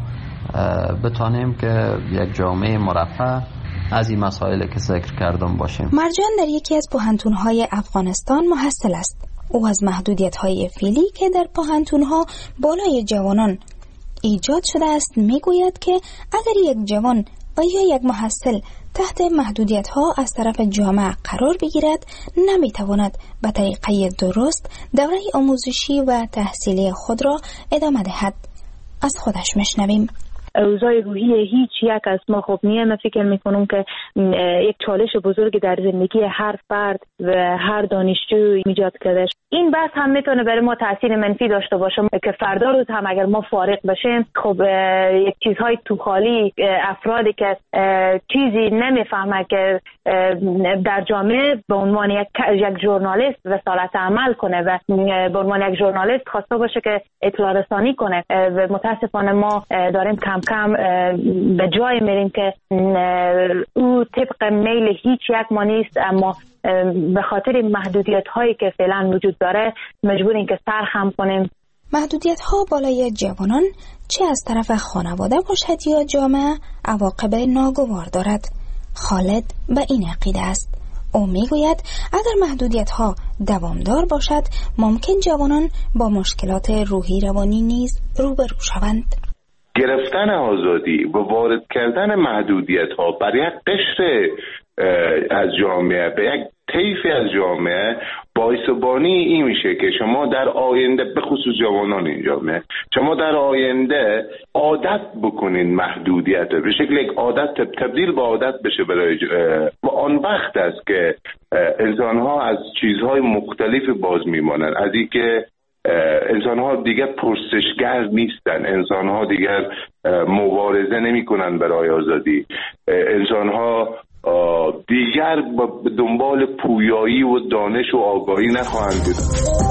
بتانیم که یک جامعه مرفه از این مسائل که ذکر کردم باشیم. مرجان در یکی از پوهنتون‌های افغانستان محصل است. او از محدودیت‌های فعلی که در پوهنتون‌ها بالای جوانان ایجاد شده است میگوید که اگر یک جوان و یا یک محصل تحت محدودیت‌ها از طرف جامعه قرار بگیرد نمیتواند به طریقه درست دوره آموزشی و تحصیلی خود را ادامه دهد. از خودش میشنویم. اوضاع روحی هیچ یک از ما خوب نیه. من فکر میکنم که یک چالش بزرگ در زندگی هر فرد و هر دانشجو ایجاد کرده. این بحث هم میتونه برای ما تاثیر منفی داشته باشه که فردا روز هم اگر ما فارغ بشیم خب یک چیزهای تو خالی افرادی که چیزی نمیفهمه که در جامعه به عنوان یک یک ژورنالیست رسالت عمل کنه و به عنوان یک ژورنالیست خواسته باشه که اطلاع رسانی کنه و متاسفانه ما داریم کم کم به جای میریم که او طبق میل هیچ یک ما نیست، اما به خاطر محدودیت هایی که فعلا وجود داره مجبوریم که سرخم کنیم. محدودیت ها بالای جوانان چه از طرف خانواده باشد یا جامعه عواقب ناگوار دارد. خالد به این عقیده است. او میگوید اگر محدودیت ها دوامدار باشد ممکن جوانان با مشکلات روحی روانی نیز روبرو شوند. گرفتن آزادی و وارد کردن محدودیت ها بر یک قشر از جامعه به یک طیفی از جامعه باعث بانی این میشه که شما در آینده به خصوص جوانان این جامعه شما در آینده عادت بکنین محدودیت به شکل یک عادت تبدیل به عادت بشه برای و آن وقت است که انسان ها از چیزهای مختلف باز میمانند. از این که انسان ها دیگر پرسشگر نیستن، انسان ها دیگر مبارزه نمی کنن برای آزادی، انسان ها دیگر به دنبال پویایی و دانش و آگاهی نخواهند بود.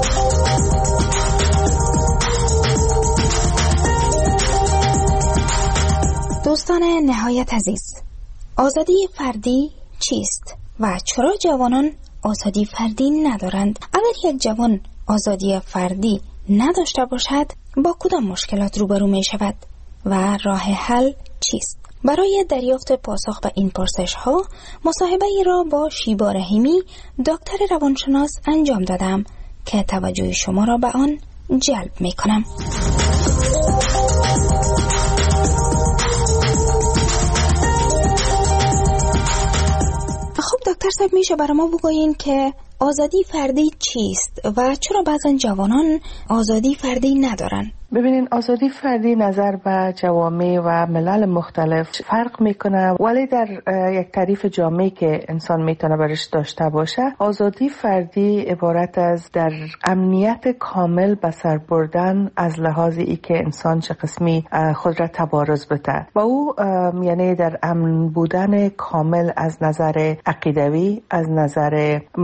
دوستان نهایت عزیز، آزادی فردی چیست و چرا جوانان آزادی فردی ندارند؟ اگر یک جوان آزادی فردی نداشته باشد با کدام مشکلات روبرو می شود و راه حل چیست؟ برای دریافت پاسخ به این پرسش ها مصاحبه ای را با شیبا رحیمی دکتر روانشناس انجام دادم که توجه شما را به آن جلب می کنم. خب دکتر صاحب، میشه برای ما بگویین که آزادی فردی چیست و چرا بعضا جوانان آزادی فردی ندارن؟ ببینین، آزادی فردی نظر به جوامع و ملل مختلف فرق میکنه، ولی در یک تعریف جامعی که انسان میتونه برش داشته باشه، آزادی فردی عبارت از در امنیت کامل به سر بردن از لحاظ ای که انسان چه قسمی خود را تبارز بده و او یعنی در امن بودن کامل از نظر عقیدوی، از نظر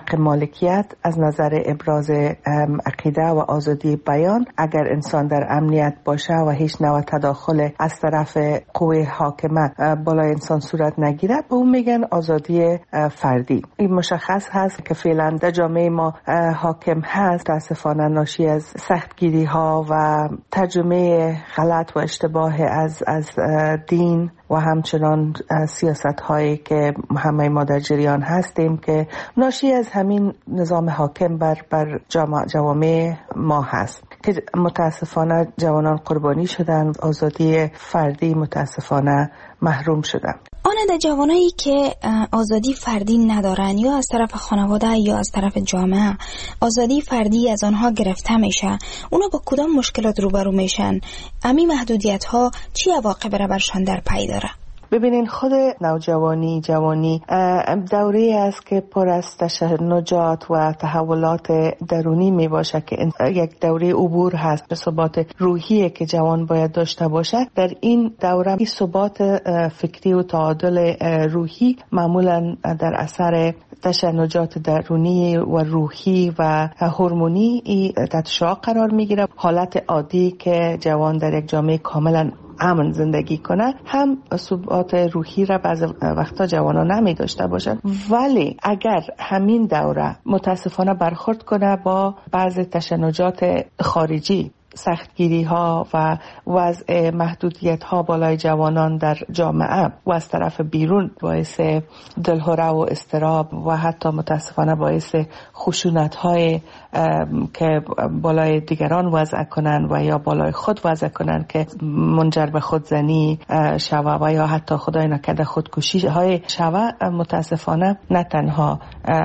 حق مالکیت، از نظر ابراز عقیده و آزادی بیان، اگر انسان در امنیت باشه و هیچ نوع تداخل از طرف قوه حاکمه بالای انسان صورت نگیره، به اون میگن آزادی فردی. این مشخص هست که فعلا در جامعه ما حاکم هست، تاسفانه ناشی از سختگیری ها و ترجمه غلط و اشتباه از از دین و همچنان سیاست هایی که همه ما در جریان هستیم که ناشی از همین نظام حاکم بر بر جوامع ما هست که متاسفانه جوانان قربانی شدن، آزادی فردی متاسفانه محروم شدن. آن در جوانایی که آزادی فردی ندارن یا از طرف خانواده یا از طرف جامعه آزادی فردی از آنها گرفته میشه، اونا با کدام مشکلات روبرو میشن؟ امی محدودیت ها چی عواقب را برشان در پی داره؟ ببینین خود نوجوانی جوانی دوره است که پر از تشنجات و تحولات درونی می باشه که یک دوره عبور هست به ثبات روحی که جوان باید داشته باشه. در این دوره این ثبات فکری و تعادل روحی معمولا در اثر تشنجات درونی و روحی و هورمونی تحت شعاع قرار می گیره. حالت عادی که جوان در یک جامعه کاملا امن زندگی کنه هم ثبات روحی را بعض وقتا جوانان نمی داشته باشن، ولی اگر همین دوره متاسفانه برخورد کنه با بعض تشنجات خارجی، سختگیری ها و وضع محدودیت ها بالای جوانان در جامعه و از طرف بیرون باعث دلهره و اضطراب و حتی متاسفانه باعث خشونت های که بالای دیگران وضع کنن و یا بالای خود وضع کنن که منجر به خودزنی شوه و یا حتی خدای نکرده خودکشی های شوه، متاسفانه نه تنها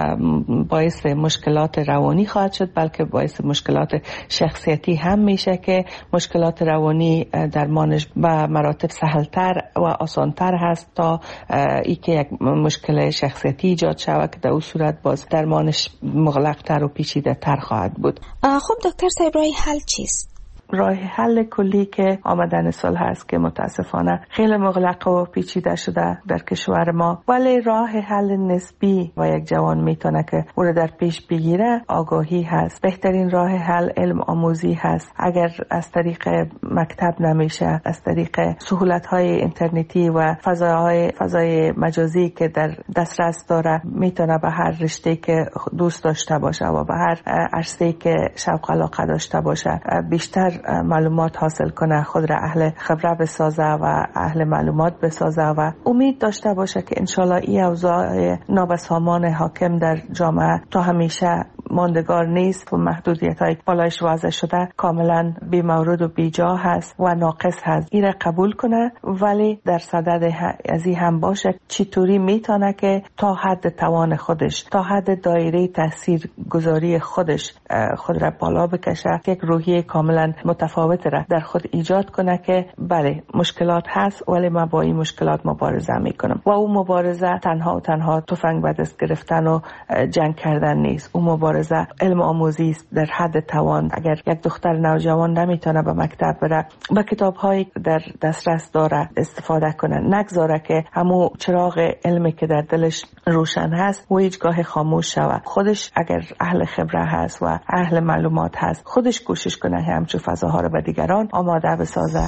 باعث مشکلات روانی خواهد شد بلکه باعث مشکلات شخصیتی هم میشه که مشکلات روانی درمانش به مراتب سهلتر و آسانتر هست تا ای که یک مشکل شخصیتی ایجاد شود که در اون صورت باز درمانش مغلق‌تر و پیچیده‌تر خواهد بود. خب دکتر صاحب راه حل چیست؟ راه حل کلی که آمدن سال هست که متاسفانه خیلی مغلق و پیچیده شده در کشور ما، ولی راه حل نسبی و یک جوان میتونه که او رو در پیش بگیره آگاهی هست. بهترین راه حل علم آموزی هست. اگر از طریق مکتب نمیشه، از طریق سهولت های اینترنتی و فضاهای فضای مجازی که در دسترس داره میتونه به هر رشته که دوست داشته باشه و به هر عرصه‌ای که شوق علاقه داشته باشه بیشتر معلومات حاصل کنه، خود را اهل خبره بسازه و اهل معلومات بسازه و امید داشته باشه که انشالله این اوضاع نابسامان حاکم در جامعه تا همیشه ماندگار نیست و محدودیت های بالایش واضح شده کاملا بی مورد و بی جا هست و ناقص هست. این را قبول کنه، ولی در صدد از این هم باشه چطوری میتونه که تا حد توان خودش، تا حد دایره تاثیر گذاری خودش خود را بالا بکشه، یک روحیه کاملا متفاوت را در خود ایجاد کنه که بله مشکلات هست ولی من با این مشکلات مبارزه میکنم. و اون مبارزه تنها و تنها تفنگ به دست گرفتن و جنگ کردن نیست. اون مبارزه علم آموزی است در حد توان. اگر یک دختر نوجوان نمیتونه به مکتب بره، با کتاب هایی در دسترس داره استفاده کنه، نگذاره که همون چراغ علمی که در دلش روشن هست و هیچگاه خاموش شود. خودش اگر اهل خبره هست و اهل معلومات هست، خودش کوشش کنه همچون فضاها رو به دیگران آماده بسازه.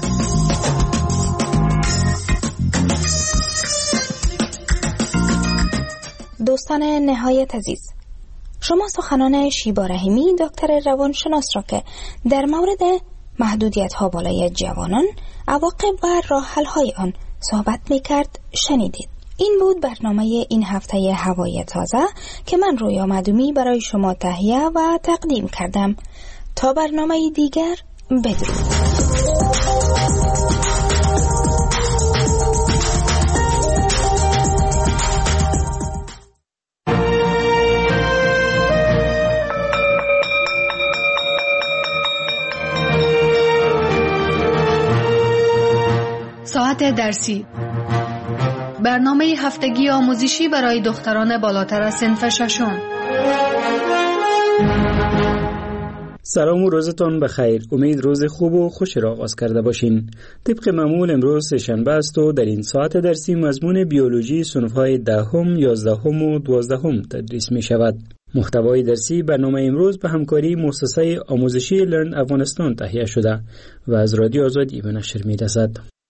دوستان نهایت عزیز، شما سخنان شیبا رحیمی دکتر روانشناس را که در مورد محدودیت ها بالای جوانان، عواقب و راه حل های آن صحبت میکرد شنیدید. این بود برنامه این هفته هوای تازه که من رویا مدومی برای شما تهیه و تقدیم کردم. تا برنامه دیگر بدرود. ساعت درسی، برنامه هفتگی آموزشی برای دختران بالاتر از صنف ششم. سلام و روزتون بخیر. امید روز خوب و خوش را آغاز کرده باشین. طبق معمول امروز سه‌شنبه است و در این ساعت درسی مضمون بیولوژی صنف‌های دهم، یازدهم و دوازدهم تدریس می شود. محتوای درسی برنامه امروز به همکاری مؤسسه آموزشی لرن افغانستان تهیه شده و از رادیو آزادی به نشر می رسد.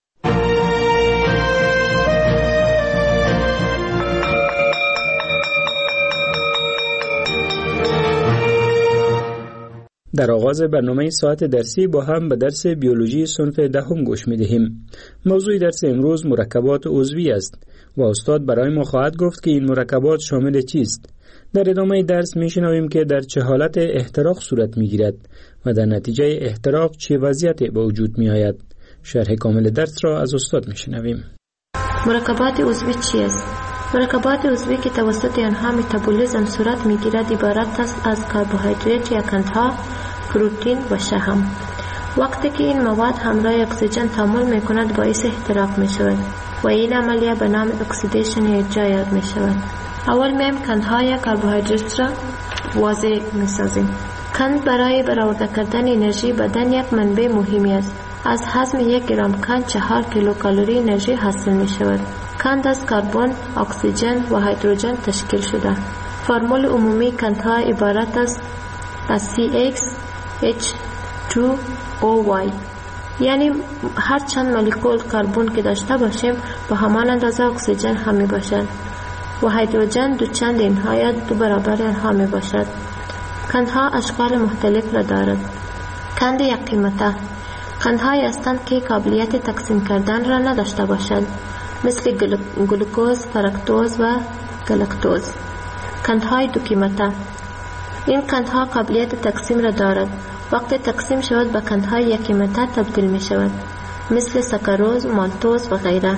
در آغاز برنامه ساعت درسی با هم به درس بیولوژی صنف دهم گوش می دهیم. موضوع درس امروز مرکبات عضوی است و استاد برای ما خواهد گفت که این مرکبات شامل چیست. در ادامه درس می شنویم که در چه حالت احتراق صورت می گیرد و در نتیجه احتراق چه وضعیتی به وجود می آید. شرح کامل درس را از استاد می شنویم. مرکبات عضوی چیست؟ مرکبات عضوی که توسط آنها متابولیسم صورت می گیرد عبارت است از کربوهیدرات یا قندها، پروتئین و شحم. وقتی که این مواد همراه اکسیژن تعامل می کند باعث احتراق می شود و این عملیه به نام اکسیدیشن یا اجرا یاد می شود. اول میم قندها یا کربوهیدرات را واضح می سازیم. قند برای برآورده کردن انرژی بدن یک منبع مهمی است. از هضم یک گرم قند چهار کیلو کالری انرژی حاصل می شود. قند از کربن، اکسیژن و هیدروژن تشکیل شده. فرمول عمومی قندها عبارت است از سی ایکس اچ تو او وای، یعنی هر چند مولکول کربن که داشته باشیم به همان اندازه اکسیژن هم می باشد و هیدروژن دو چند اینها یا دو برابر آنها می باشد. قندها اشکال مختلف را دارد. قند یک قیمته قندهایی هستند که قابلیت تقسیم کردن را نداشته باشد، مثل گلوکوز، فرکتوز و گلاکتوز. قندهای دو قیمته این قندها قابلیت تقسیم را دارد. وقتی تقسیم شود به قندهای یک قیمته تبدیل می شود، مثل ساکاروز، مالتوز و غیره.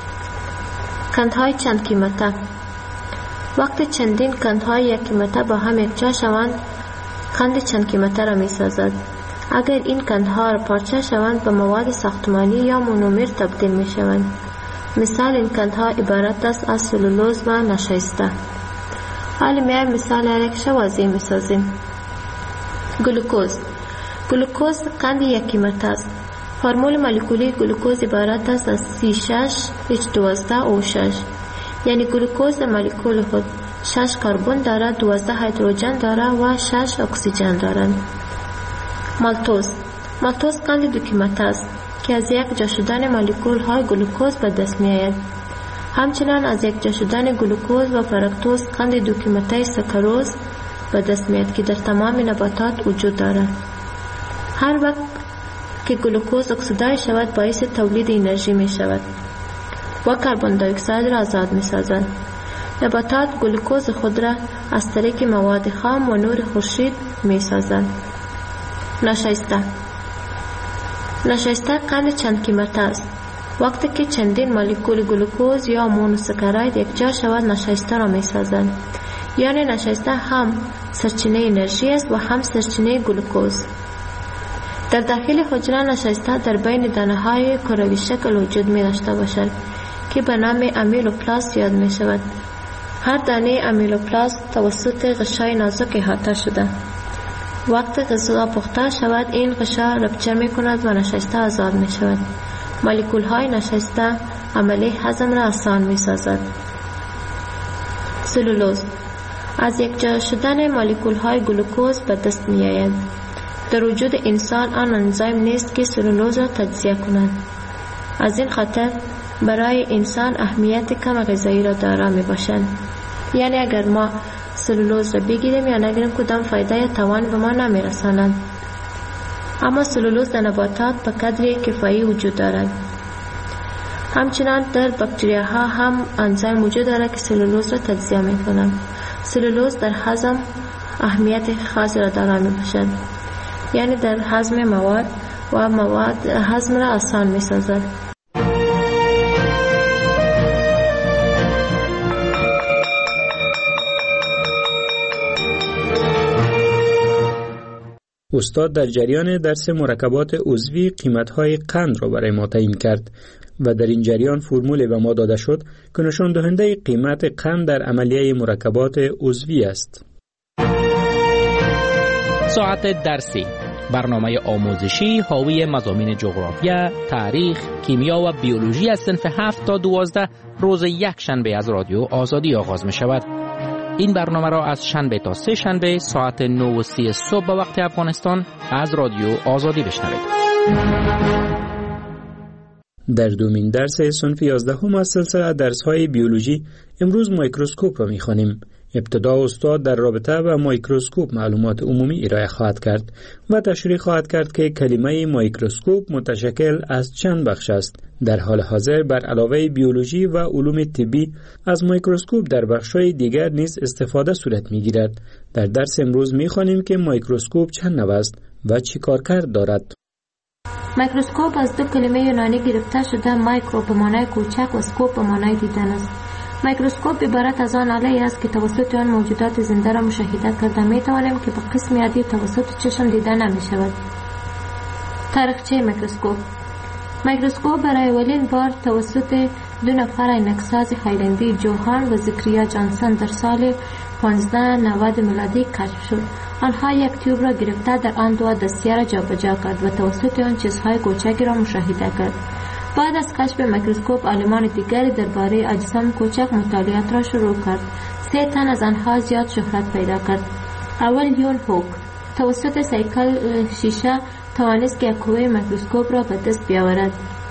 قندهای چند قیمته وقتی چندین قندهای یک قیمته با هم یکجا شوند قند چند قیمته را می سازد. اگر این قندها را پارچه شوند به مواد ساختمانی یا مونومر تبدیل می شوند. مثال این قندها عبارت است از سلولوز و نشایسته. حالا میایم مثال یک شوازی می سازیم. گلوکوز گلوکوز قند یک قیمته است. فرمول مولکولی گلوکوز عبارت است از سی شش اچ دوازده او شش، یعنی گلوکوز مولکول خود شش کربن دارد، دوازده هیدروژن دارد و شش اکسیژن دارد. مالتوز مالتوز قند دو قیمته است که از یک جا شدن مولکول های گلوکوز به دست می آید. همچنان از یک جا شدن گلوکوز و فرکتوز قند دو قیمته ساکاروز به دست می آید که در تمام نباتات وجود دارد. هر وقت که گلوکوز اکسیدای شود باعث تولید انرژی می شود و کربن دی اکساید را آزاد می سازد. نباتات گلوکوز خود را از طریق مواد خام و نور خورشید می سازند. نشایسته نشایسته قند چند قیمته است. وقتی که چندین مولکول گلوکوز یا مونوساکاراید یکجا شود نشایسته را می سازند. یعنی نشایسته هم سرچینه انرژی است و هم سرچینه گلوکوز. در داخل حجره نشایسته در بین دانه های کروی شکل وجود می داشته باشد که به نام امیلوپلاست یاد می شود. هر دانه امیلوپلاست توسط غشای نازک احاطه شده. وقتی غذا پخته شود این غشا رپچه می کند و نشایسته آزاد می شود. مولکول های نشایسته عملی هضم را آسان می سازد. سلولوز از یک جا شدن مولکول های گلوکوز به دست می آید. در وجود انسان آن انزیم نیست که سلولوز را تجزیه کند. از این خاطر برای انسان اهمیت کم غذایی را دارا می باشد. یعنی اگر ما سلولوز را بگیریم یا نگیریم کدام فایده یا توان به ما نمی رساند. اما سلولوز در نباتات به قدری کفایی وجود دارد. همچنان در باکتریاها هم انزیم وجود دارد که سلولوز را تجزیه می کنند. سلولوز در هضم اهمیت خاصی را دارا می باشد. یعنی در هضم مواد و مواد هضم را آسان می سازد. استاد در جریان درس مرکبات عضوی قیمت‌های قند را برای ما تعیین کرد و در این جریان فرمولی به ما داده شد که نشان دهنده قیمت قند در عملیه مرکبات عضوی است. ساعت درسی برنامه آموزشی حاوی مضامین جغرافیا، تاریخ، کیمیا و بیولوژی از صنف هفت تا دوازده روز یک شنبه از رادیو آزادی آغاز می شود. این برنامه را از شنبه تا سه شنبه ساعت نه و سی صبح به وقت افغانستان از رادیو آزادی بشنوید. در دومین درس صنف یازدهم از سلسله درس‌های بیولوژی امروز میکروسکوپ را می‌خوانیم. ابتدا استاد در رابطه با میکروسکوپ معلومات عمومی ارائه خواهد کرد و تشریح خواهد کرد که کلمه میکروسکوپ متشکل از چند بخش است. در حال حاضر بر علاوه بیولوژی و علوم طبی از میکروسکوپ در بخش‌های دیگر نیز استفاده صورت می‌گیرد. در درس امروز می‌خوانیم که میکروسکوپ چند نوع است و چی کارکرد دارد. میکروسکوپ از دو کلمه یونانی گرفته شده، مایکرو به معنای کوچک و اسکوپ به معنای دیدن است. میکروسکوپ عبارت از آن آله است که توسط آن موجودات زنده را مشاهده کرده می توانیم که به قسم عادی توسط چشم دیده نمی شود. تاریخچه میکروسکوپ. میکروسکوپ برای اولین بار توسط دو نفر عینکساز هایلندی، جوهان و زکریا جانسون در سال پانزده نود میلادی کشف شد. آنها یک تیوب را گرفته در آن دو دستیه را جابجا کرد و توسط آن چیزهای کوچکی را مشاهده کرد. بعد از کشف میکروسکوپ عالمان دیگری درباره اجسام کوچک مطالعات را شروع کرد. سه تن از آنها زیاد شهرت پیدا کرد. اول یون هوک توسط سیکل شیشه توانست که قوه میکروسکوپ را به دست بیاورد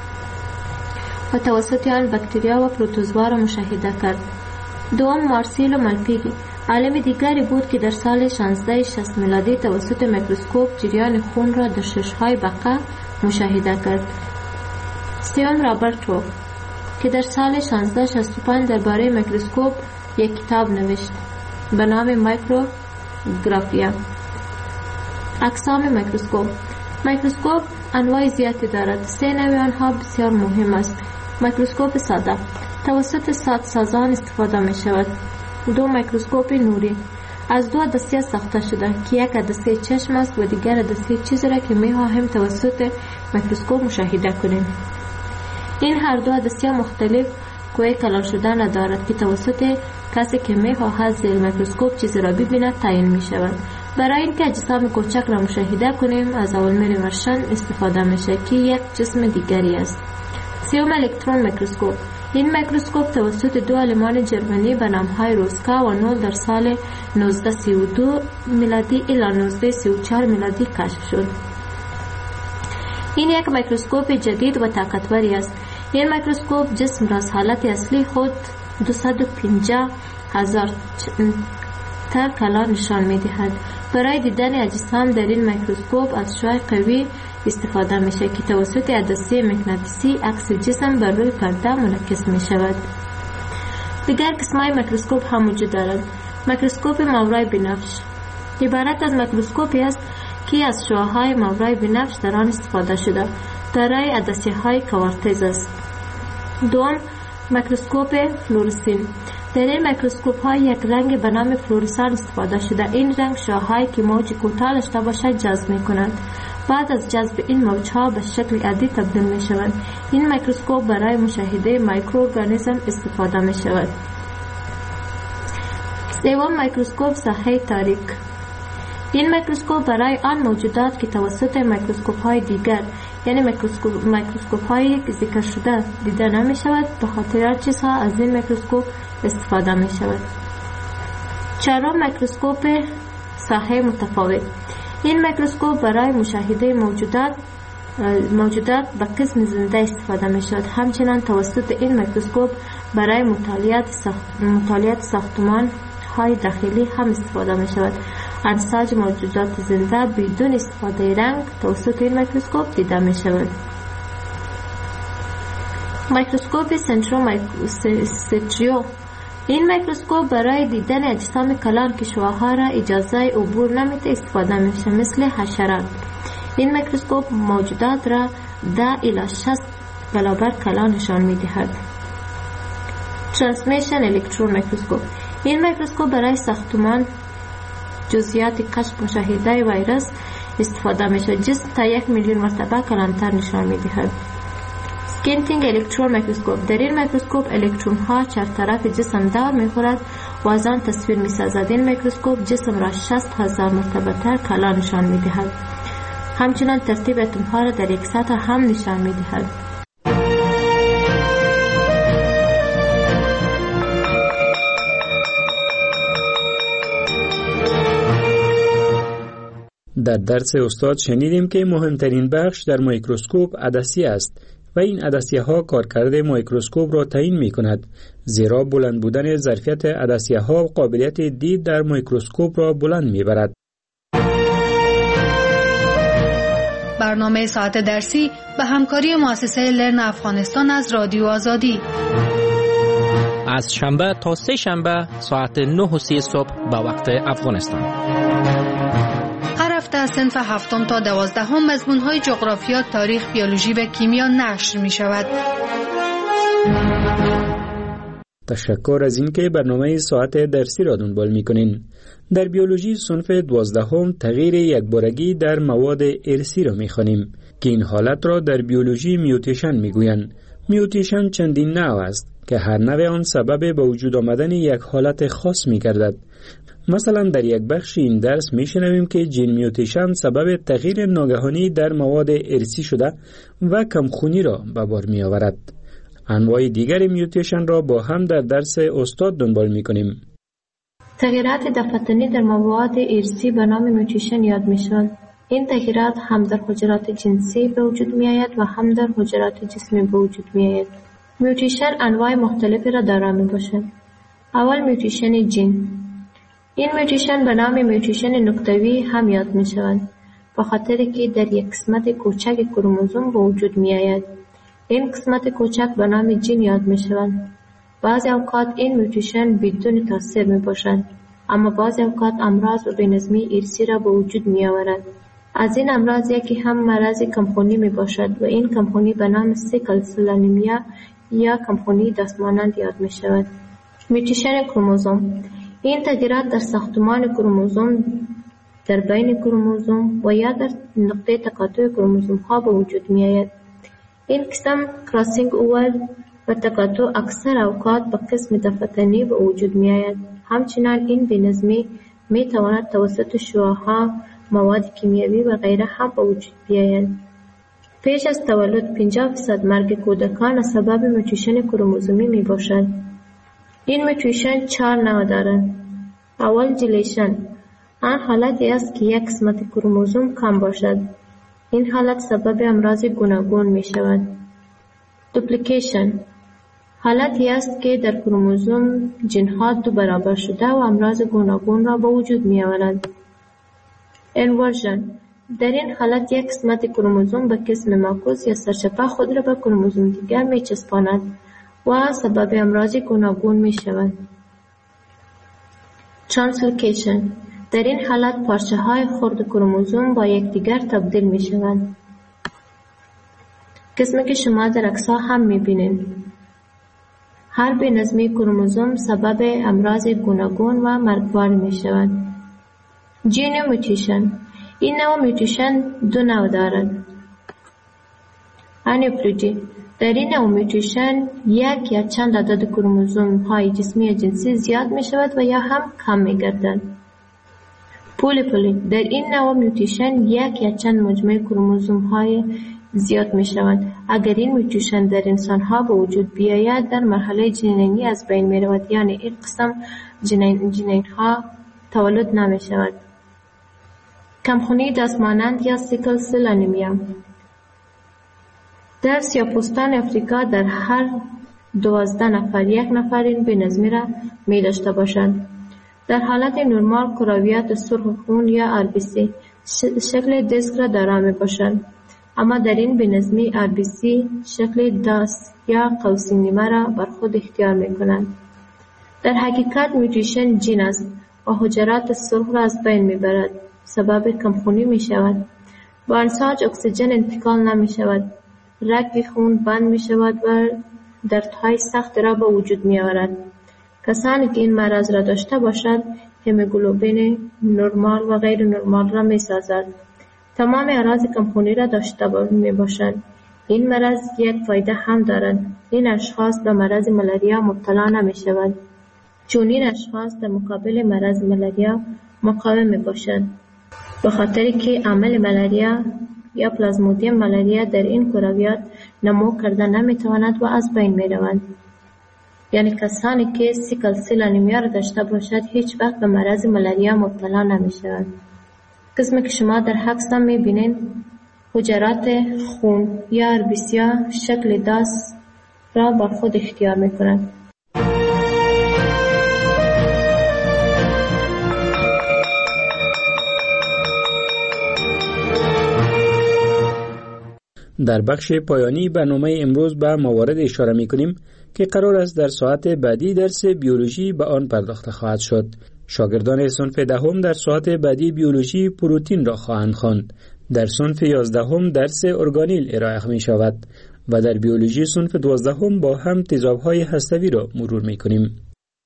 و توسط آن باکتریا و پروتوزوا را مشاهده کرد. دوم مارسیلو مالپیگی عالم دیگری بود که در سال شانزده شصت میلادی توسط میکروسکوپ جریان خون را در شش‌های بقا مشاهده کرد. سیون رابرت روک که در سال شانزده شصت و پنج درباره میکروسکوپ یک کتاب نوشت به نام مایکروگرافیا. اقسام میکروسکوپ. میکروسکوپ انواع زیادی دارد. سه نوع آنها بسیار مهم است. میکروسکوپ ساده توسط سادسازان استفاده می شود. دو میکروسکوپ نوری از دو دسته ساخته شده که یک دسته چشم است و دیگر دسته چیزی را که می خواهیم توسط میکروسکوپ مشاهده کنیم. این هر دو دسته مختلف قوه کلان شدن ندارد که توسط کسی که می خواهد زیر میکروسکوپ چیزی را ببیند تعیین می شود. برای اینکه اجسام کوچک را مشاهده کنیم از اولمر ورشن استفاده می شود که یک جسم دیگری است. سیوم الکترون میکروسکوپ. این میکروسکوپ توسط دو عالمان جرمنی به نام‌های روسکا و نول در سال نوزده سی و دو میلادی الی نوزده سی و چهار میلادی کشف شد. این یک میکروسکوپ جدید و طاقتوری است. این میکروسکوپ جسم را از حالت اصلی خود دویست و پنجاه هزار تا کلان نشان می‌دهد. برای دیدن اجسام در این میکروسکوپ از شعاع قوی استفاده میشه که توسط عدسه مغناطیسی عکس جسم بر روی پرده منعکس می شود. دیگر قسمای میکروسکوپ هم وجود دارد. میکروسکوپ ماورای بنفش عبارت از میکروسکوپی است که از شعاعهای ماورای بنفش در آن استفاده شده دارای عدسه های کوارتز است. دوم میکروسکوپ فلورسین. در این میکروسکوپ های یک رنگ به نام فلورسان استفاده شده. این رنگ شعاعهایی که موج کوتاه داشته باشد جذب می کنند. بعد از جذب این موجها به شکل عادی تبدیل می شوند. این میکروسکوپ برای مشاهده مایکروارگانیسم استفاده می شود. سوم میکروسکوپ ساحه تاریک. این میکروسکوپ برای آن موجودات که توسط میکروسکوپ های دیگر یعنی میکروسکوپ میکروسکوپ های ذکر شده دیده نمی شود به خاطر چیزها از این میکروسکوپ استفاده می شود. چهارم میکروسکوپ ساحه متفاوت. این میکروسکوپ برای مشاهده موجودات موجودات به قسم زنده استفاده می شود. همچنان توسط این میکروسکوپ برای مطالعات ساخت مطالعات ساختمان های داخلی هم استفاده می شود. انساج موجودات زنده بدون استفاده رنگ توسط این میکروسکوپ دیده می شود. میکروسکوپ سنترومایکروستریو. این میکروسکوپ برای دیدن اجسام کلان که شعاعها را اجازه عبور نمیده استفاده میشه مثل حشرات. این میکروسکوپ موجودات را ده الی شصت برابر کلان نشان میدهد. ترانسمیشن الکترون میکروسکوپ. این میکروسکوپ برای ساختمان جزئیات کشف مشاهده ویروس استفاده میشه. جسم تا یک میلیون مرتبه کلانتر نشان میدهد. سکینتینگ الکترون میکروسکوپ. در این میکروسکوپ الکترون ها چهار طرف جسم دور میخورد و از آن تصویر میسازد. این میکروسکوپ جسم را شصت هزار مرتبه تر کلان نشان میدهد. همچنان ترتیب اتم ها را در یک سطح هم نشان میدهد. در درس استاد شنیدیم که مهمترین بخش در میکروسکوپ عدسیه است و این عدسیه ها کارکرد میکروسکوپ را تعیین می کند، زیرا بلند بودن ظرفیت عدسیه ها قابلیت دید در میکروسکوپ را بلند می برد. برنامه ساعت درسی به همکاری مؤسسه لرن افغانستان از رادیو آزادی از شنبه تا سه شنبه ساعت نه و سی صبح به وقت افغانستان. هر هفته از صنف هفتم تا دوازدهم مضمون‌های جغرافیا، تاریخ، بیولوژی و کیمیا نشر می شود. تشکر از اینکه برنامه ساعت درسی را دنبال می‌کنین. در بیولوژی صنف دوازدهم تغییر یکبارگی در مواد ارثی را می‌خوانیم که این حالت را در بیولوژی میوتیشن می‌گویند. میوتیشن چندین نوع است که هر نوع آن سبب به وجود آمدن یک حالت خاص می‌گردد. مثلا در یک بخش این درس می‌شنویم که جین میوتیشن سبب تغییر ناگهانی در مواد ارثی شده و کمخونی را به بار می‌آورد. انواع دیگر میوتیشن را با هم در درس استاد دنبال می‌کنیم. تغییرات دفتنی در مواد ارثی به نام میوتیشن یاد می‌شوند. این تغییرات هم در حجرات جنسی به وجود می‌آید و هم در حجرات جسمی به وجود می‌آید. میوتیشن انواع مختلفی را دارا می‌باشد. اول میوتیشن جین. این میوتیشن به نام میوتیشن نقطه‌ای هم یاد می‌شود، به خاطر که در یک قسمت کوچک کروموزوم به وجود می‌آید. این قسمت کوچک به نام جین یاد می‌شود. بعضی اوقات این میوتیشن بدون تاثیر میباشد، اما بعضی اوقات امراض و بی‌نظمی ارثی را به وجود میآورد. از این امراض یکی هم مرض کمخونی میباشد و این کمخونی به نام سیکل سل انیمیا یا کمخونی دستمانند یاد میشود. میوتیشن کروموزوم. این تغییرات در ساختمان کروموزوم، در بین کروموزوم و یا در نقطه تقاطع کروموزوم ها به وجود میآید. این قسم کراسینگ اوور و تقاطع اکثر اوقات به قسم دفتنی به وجود می آید. همچنان این بی‌نظمی می تواند توسط شعاع‌ها، مواد کیمیایی و غیره هم به وجود بیاید. پیش از تولد پنجاه درصد مرگ کودکان سبب میوتیشن کروموزومی می باشد. این میوتیشن چهار نوع دارد. اول جلیشن. آن حالتی است که یک قسمت کروموزوم کم باشد. این حالت سبب امراض گوناگون می شود. دوپلیکیشن. حالتی است که در کروموزوم جن‌ها دو برابر شده و امراض گوناگون را به وجود می آورد. انورژن. در این حالت یک قسمت کروموزوم به قسم معکوس یا سرچپه خود را به کروموزوم دیگر می چسباند و سبب امراض گوناگون می شود. ترانسلوکیشن. در این حالت پارچه های خرد کروموزوم با یکدیگر تبدیل می شوند. قسمی که شما در عکس‌ها هم می بینید. هر بی‌نظمی کروموزوم سبب امراض گوناگون و مرگبار می شود. جین میوتیشن. این نوع میوتیشن دو نوع دارد. انیپلوژی. در این نوع میوتیشن یک یا چند عدد کروموزوم های جسمی یا جنسی زیاد می شود و یا هم کم می گردند. پولیپولی. در این نوع میوتیشن یک یا چند مجموعه کروموزوم های زیاد می شوند. اگر این میوتیشن در انسان ها به وجود بیاید در مرحله جنینی از بین می رود، یعنی این قسم جنین, جنین ها تولد نمی شود. کمخونی دستمانند یا سیکل سل انیمیا. در سیاه‌پوستان افریقا در هر دوازده نفر یک نفر این بی‌نظمی را می داشته باشند. در حالت نرمال کرویات سرخ خون یا آر بی سی شکل دیسک را دارا می باشند، اما در این بی‌نظمی آر بی سی شکل داس یا قوس نیمه را بر خود اختیار می کنند. در حقیقت میوتیشن جین است و حجرات سرخ را از بین می برد، سبب کمخونی می شود. با انساج اکسیژن انتقال نمی شود، رگ خون بند می شود و دردهای سخت را به وجود می آورد. کسانی که این مرض را داشته باشد هموگلوبین نرمال و غیر نرمال را می سازد. تمام اعراض کمخونی را داشته می باشند. این مرض یک فایده هم دارد. این اشخاص به مرض ملاریا مبتلا نمی شوند، چون این اشخاص در مقابل مرض ملاریا مقاوم می باشند، به خاطر که عامل ملاریا یا پلازمودیم ملاریا در این کرویات نمو کرده نمی تواند و از بین می روند. یعنی کسانی که سیکل سل انیمیا را داشته باشد هیچ وقت به مرض ملاریا مبتلا نمی شوند. قسمی که شما در عکس هم میبینین حجرات خون یا ار بی سی شکل دست را بر خود اختیار میکنند. در بخش پایانی برنامه امروز به موارد اشاره میکنیم که قرار است در ساعت بعدی درس بیولوژی به آن پرداخته خواهد شد. شاگردان صنف دهم در ساعت بعدی بیولوژی پروتین را خواهند خواند. در صنف یازدهم درس ارگانیل ارائه می شود و در بیولوژی صنف دوازدهم با هم تیزاب‌های هسته‌ای را مرور می کنیم.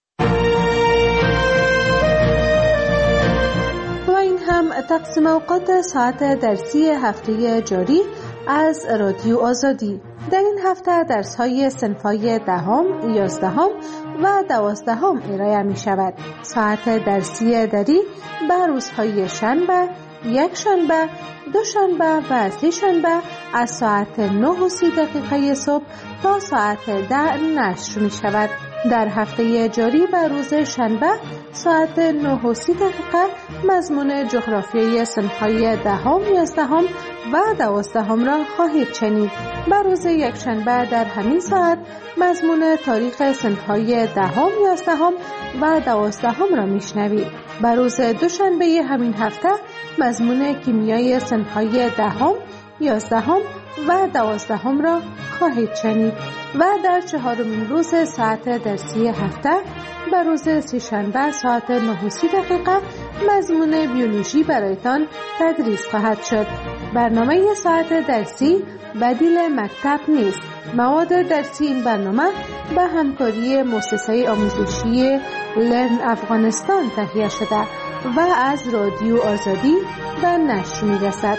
و این هم تقسیم اوقات ساعت درسی هفته جاری از رادیو آزادی. در این هفته درس‌های صنف‌های دهم، یازدهم و دوازدهم ارائه می شود. ساعت درسی دری به روزهای شنبه، یک شنبه، دو شنبه و سه شنبه از ساعت نه و سی دقیقه صبح تا ساعت ده نشر می شود. در هفته جاری به روز شنبه ساعت نه و سی دقیقه مضمون جغرافیای صنف‌های دهم، یازدهم و دوازدهم را خواهید شنید. به روز یک شنبه در همین ساعت مضمون تاریخ صنف‌های دهم، یازدهم و دوازدهم را میشنوید. به روز دوشنبه همین هفته مضمون کیمیای صنف‌های دهم، یازدهم و دوازدهم را خواهید شنید و در چهارمین روز ساعت درسی هفته به روز سه‌شنبه ساعت نه و سی دقیقه مضمون بیولوژی برایتان تدریس خواهد شد. برنامه ساعت درسی بدیل مکتب نیست. مواد درسی این برنامه به همکاری مؤسسه آموزشی لرن افغانستان تهیه شده و از رادیو آزادی به نشر می‌رسد.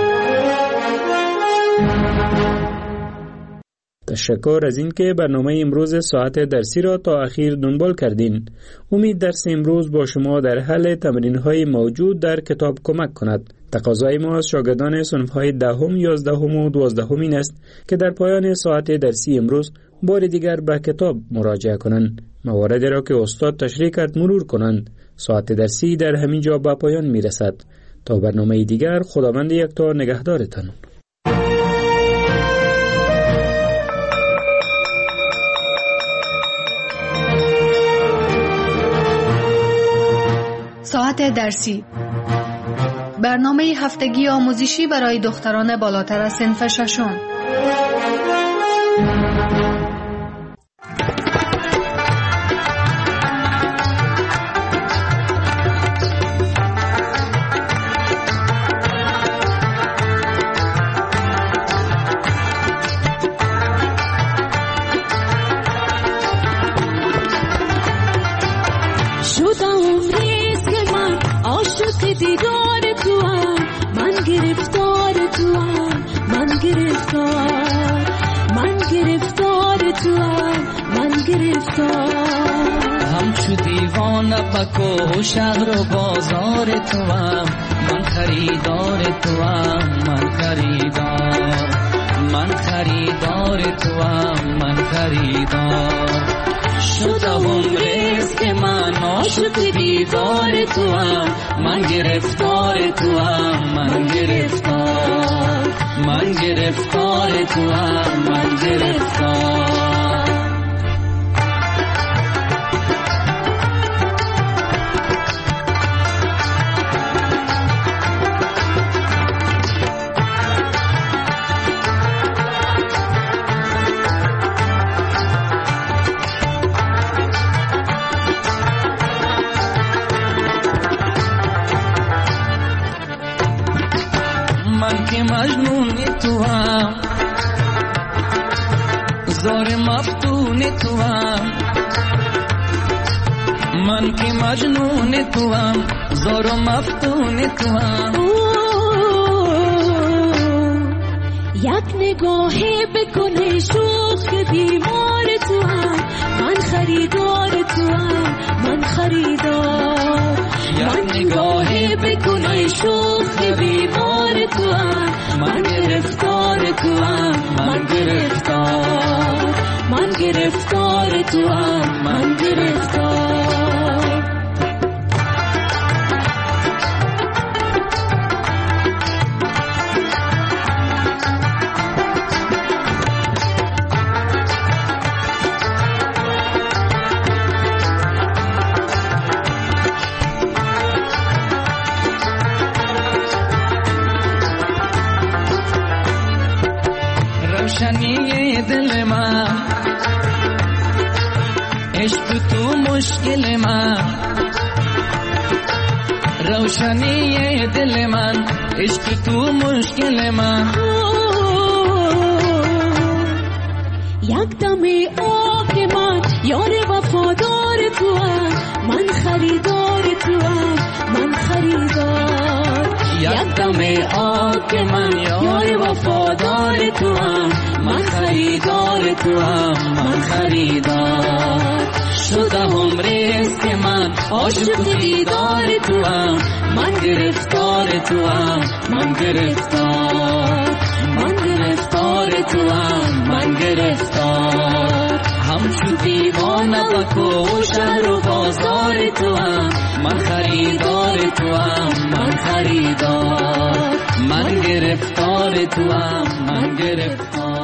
تشکر از این که برنامه امروز ساعت درسی را تا اخیر دنبال کردین. امید درس امروز با شما در حل تمرین‌های موجود در کتاب کمک کند. تقاضای ما از شاگردان صنف‌های دهم، یازدهم و دوازدهم این است که در پایان ساعت درسی امروز بار دیگر به کتاب مراجعه کنند. مواردی را که استاد تشریح کرد مرور کنند. ساعت درسی در همین جا به پایان می‌رسد. تا برنامه دیگر خداوند یکتا نگهدارتان. ساعت درسی، برنامه هفتگی آموزشی برای دختران بالاتر از صنف ششم. همچو دیوانه بکو شهر و بازار تو هم، من خریدار تو هم، من خریدار، من خریدار تو هم، من خریدار. شدم رزق من عاشق دیدار تو هم، من گرفتار تو هم، من گرفتار، من گرفتار تو هم، من گرفتار. من که مجنون تو هم، زار مفتون تو هم، من که مجنون تو هم، زار مفتون تو هم. یک نگاهی بکنه شوخ بیمار تو هم، من خریدار تو هم، من خریدار. یک نگاهی بکنه شوخ بیمار تو هم، من گرفتار تو هم، من گرفتار، من گرفتار تو هم، من گرفتار. عشق تو مشکل من، روشنی دل من، عشق تو مشکل من. یک دم آب من یار وفادار تو هم، من خریدار تو هم، من خریدار. یک دم آب من یار وفادار تو هم، من خریدار تو هم، من خریدار. شدم رزق من عاشق دیدار تو هم، من گرفتار تو هم، من گرفتار. من گرفتار تو هم، من گرفتار. همچون دیوانه بکو شهر و بازار تو هم، من خریدار تو هم، من خریدار. من گرفتار تو هم، من گرفتار.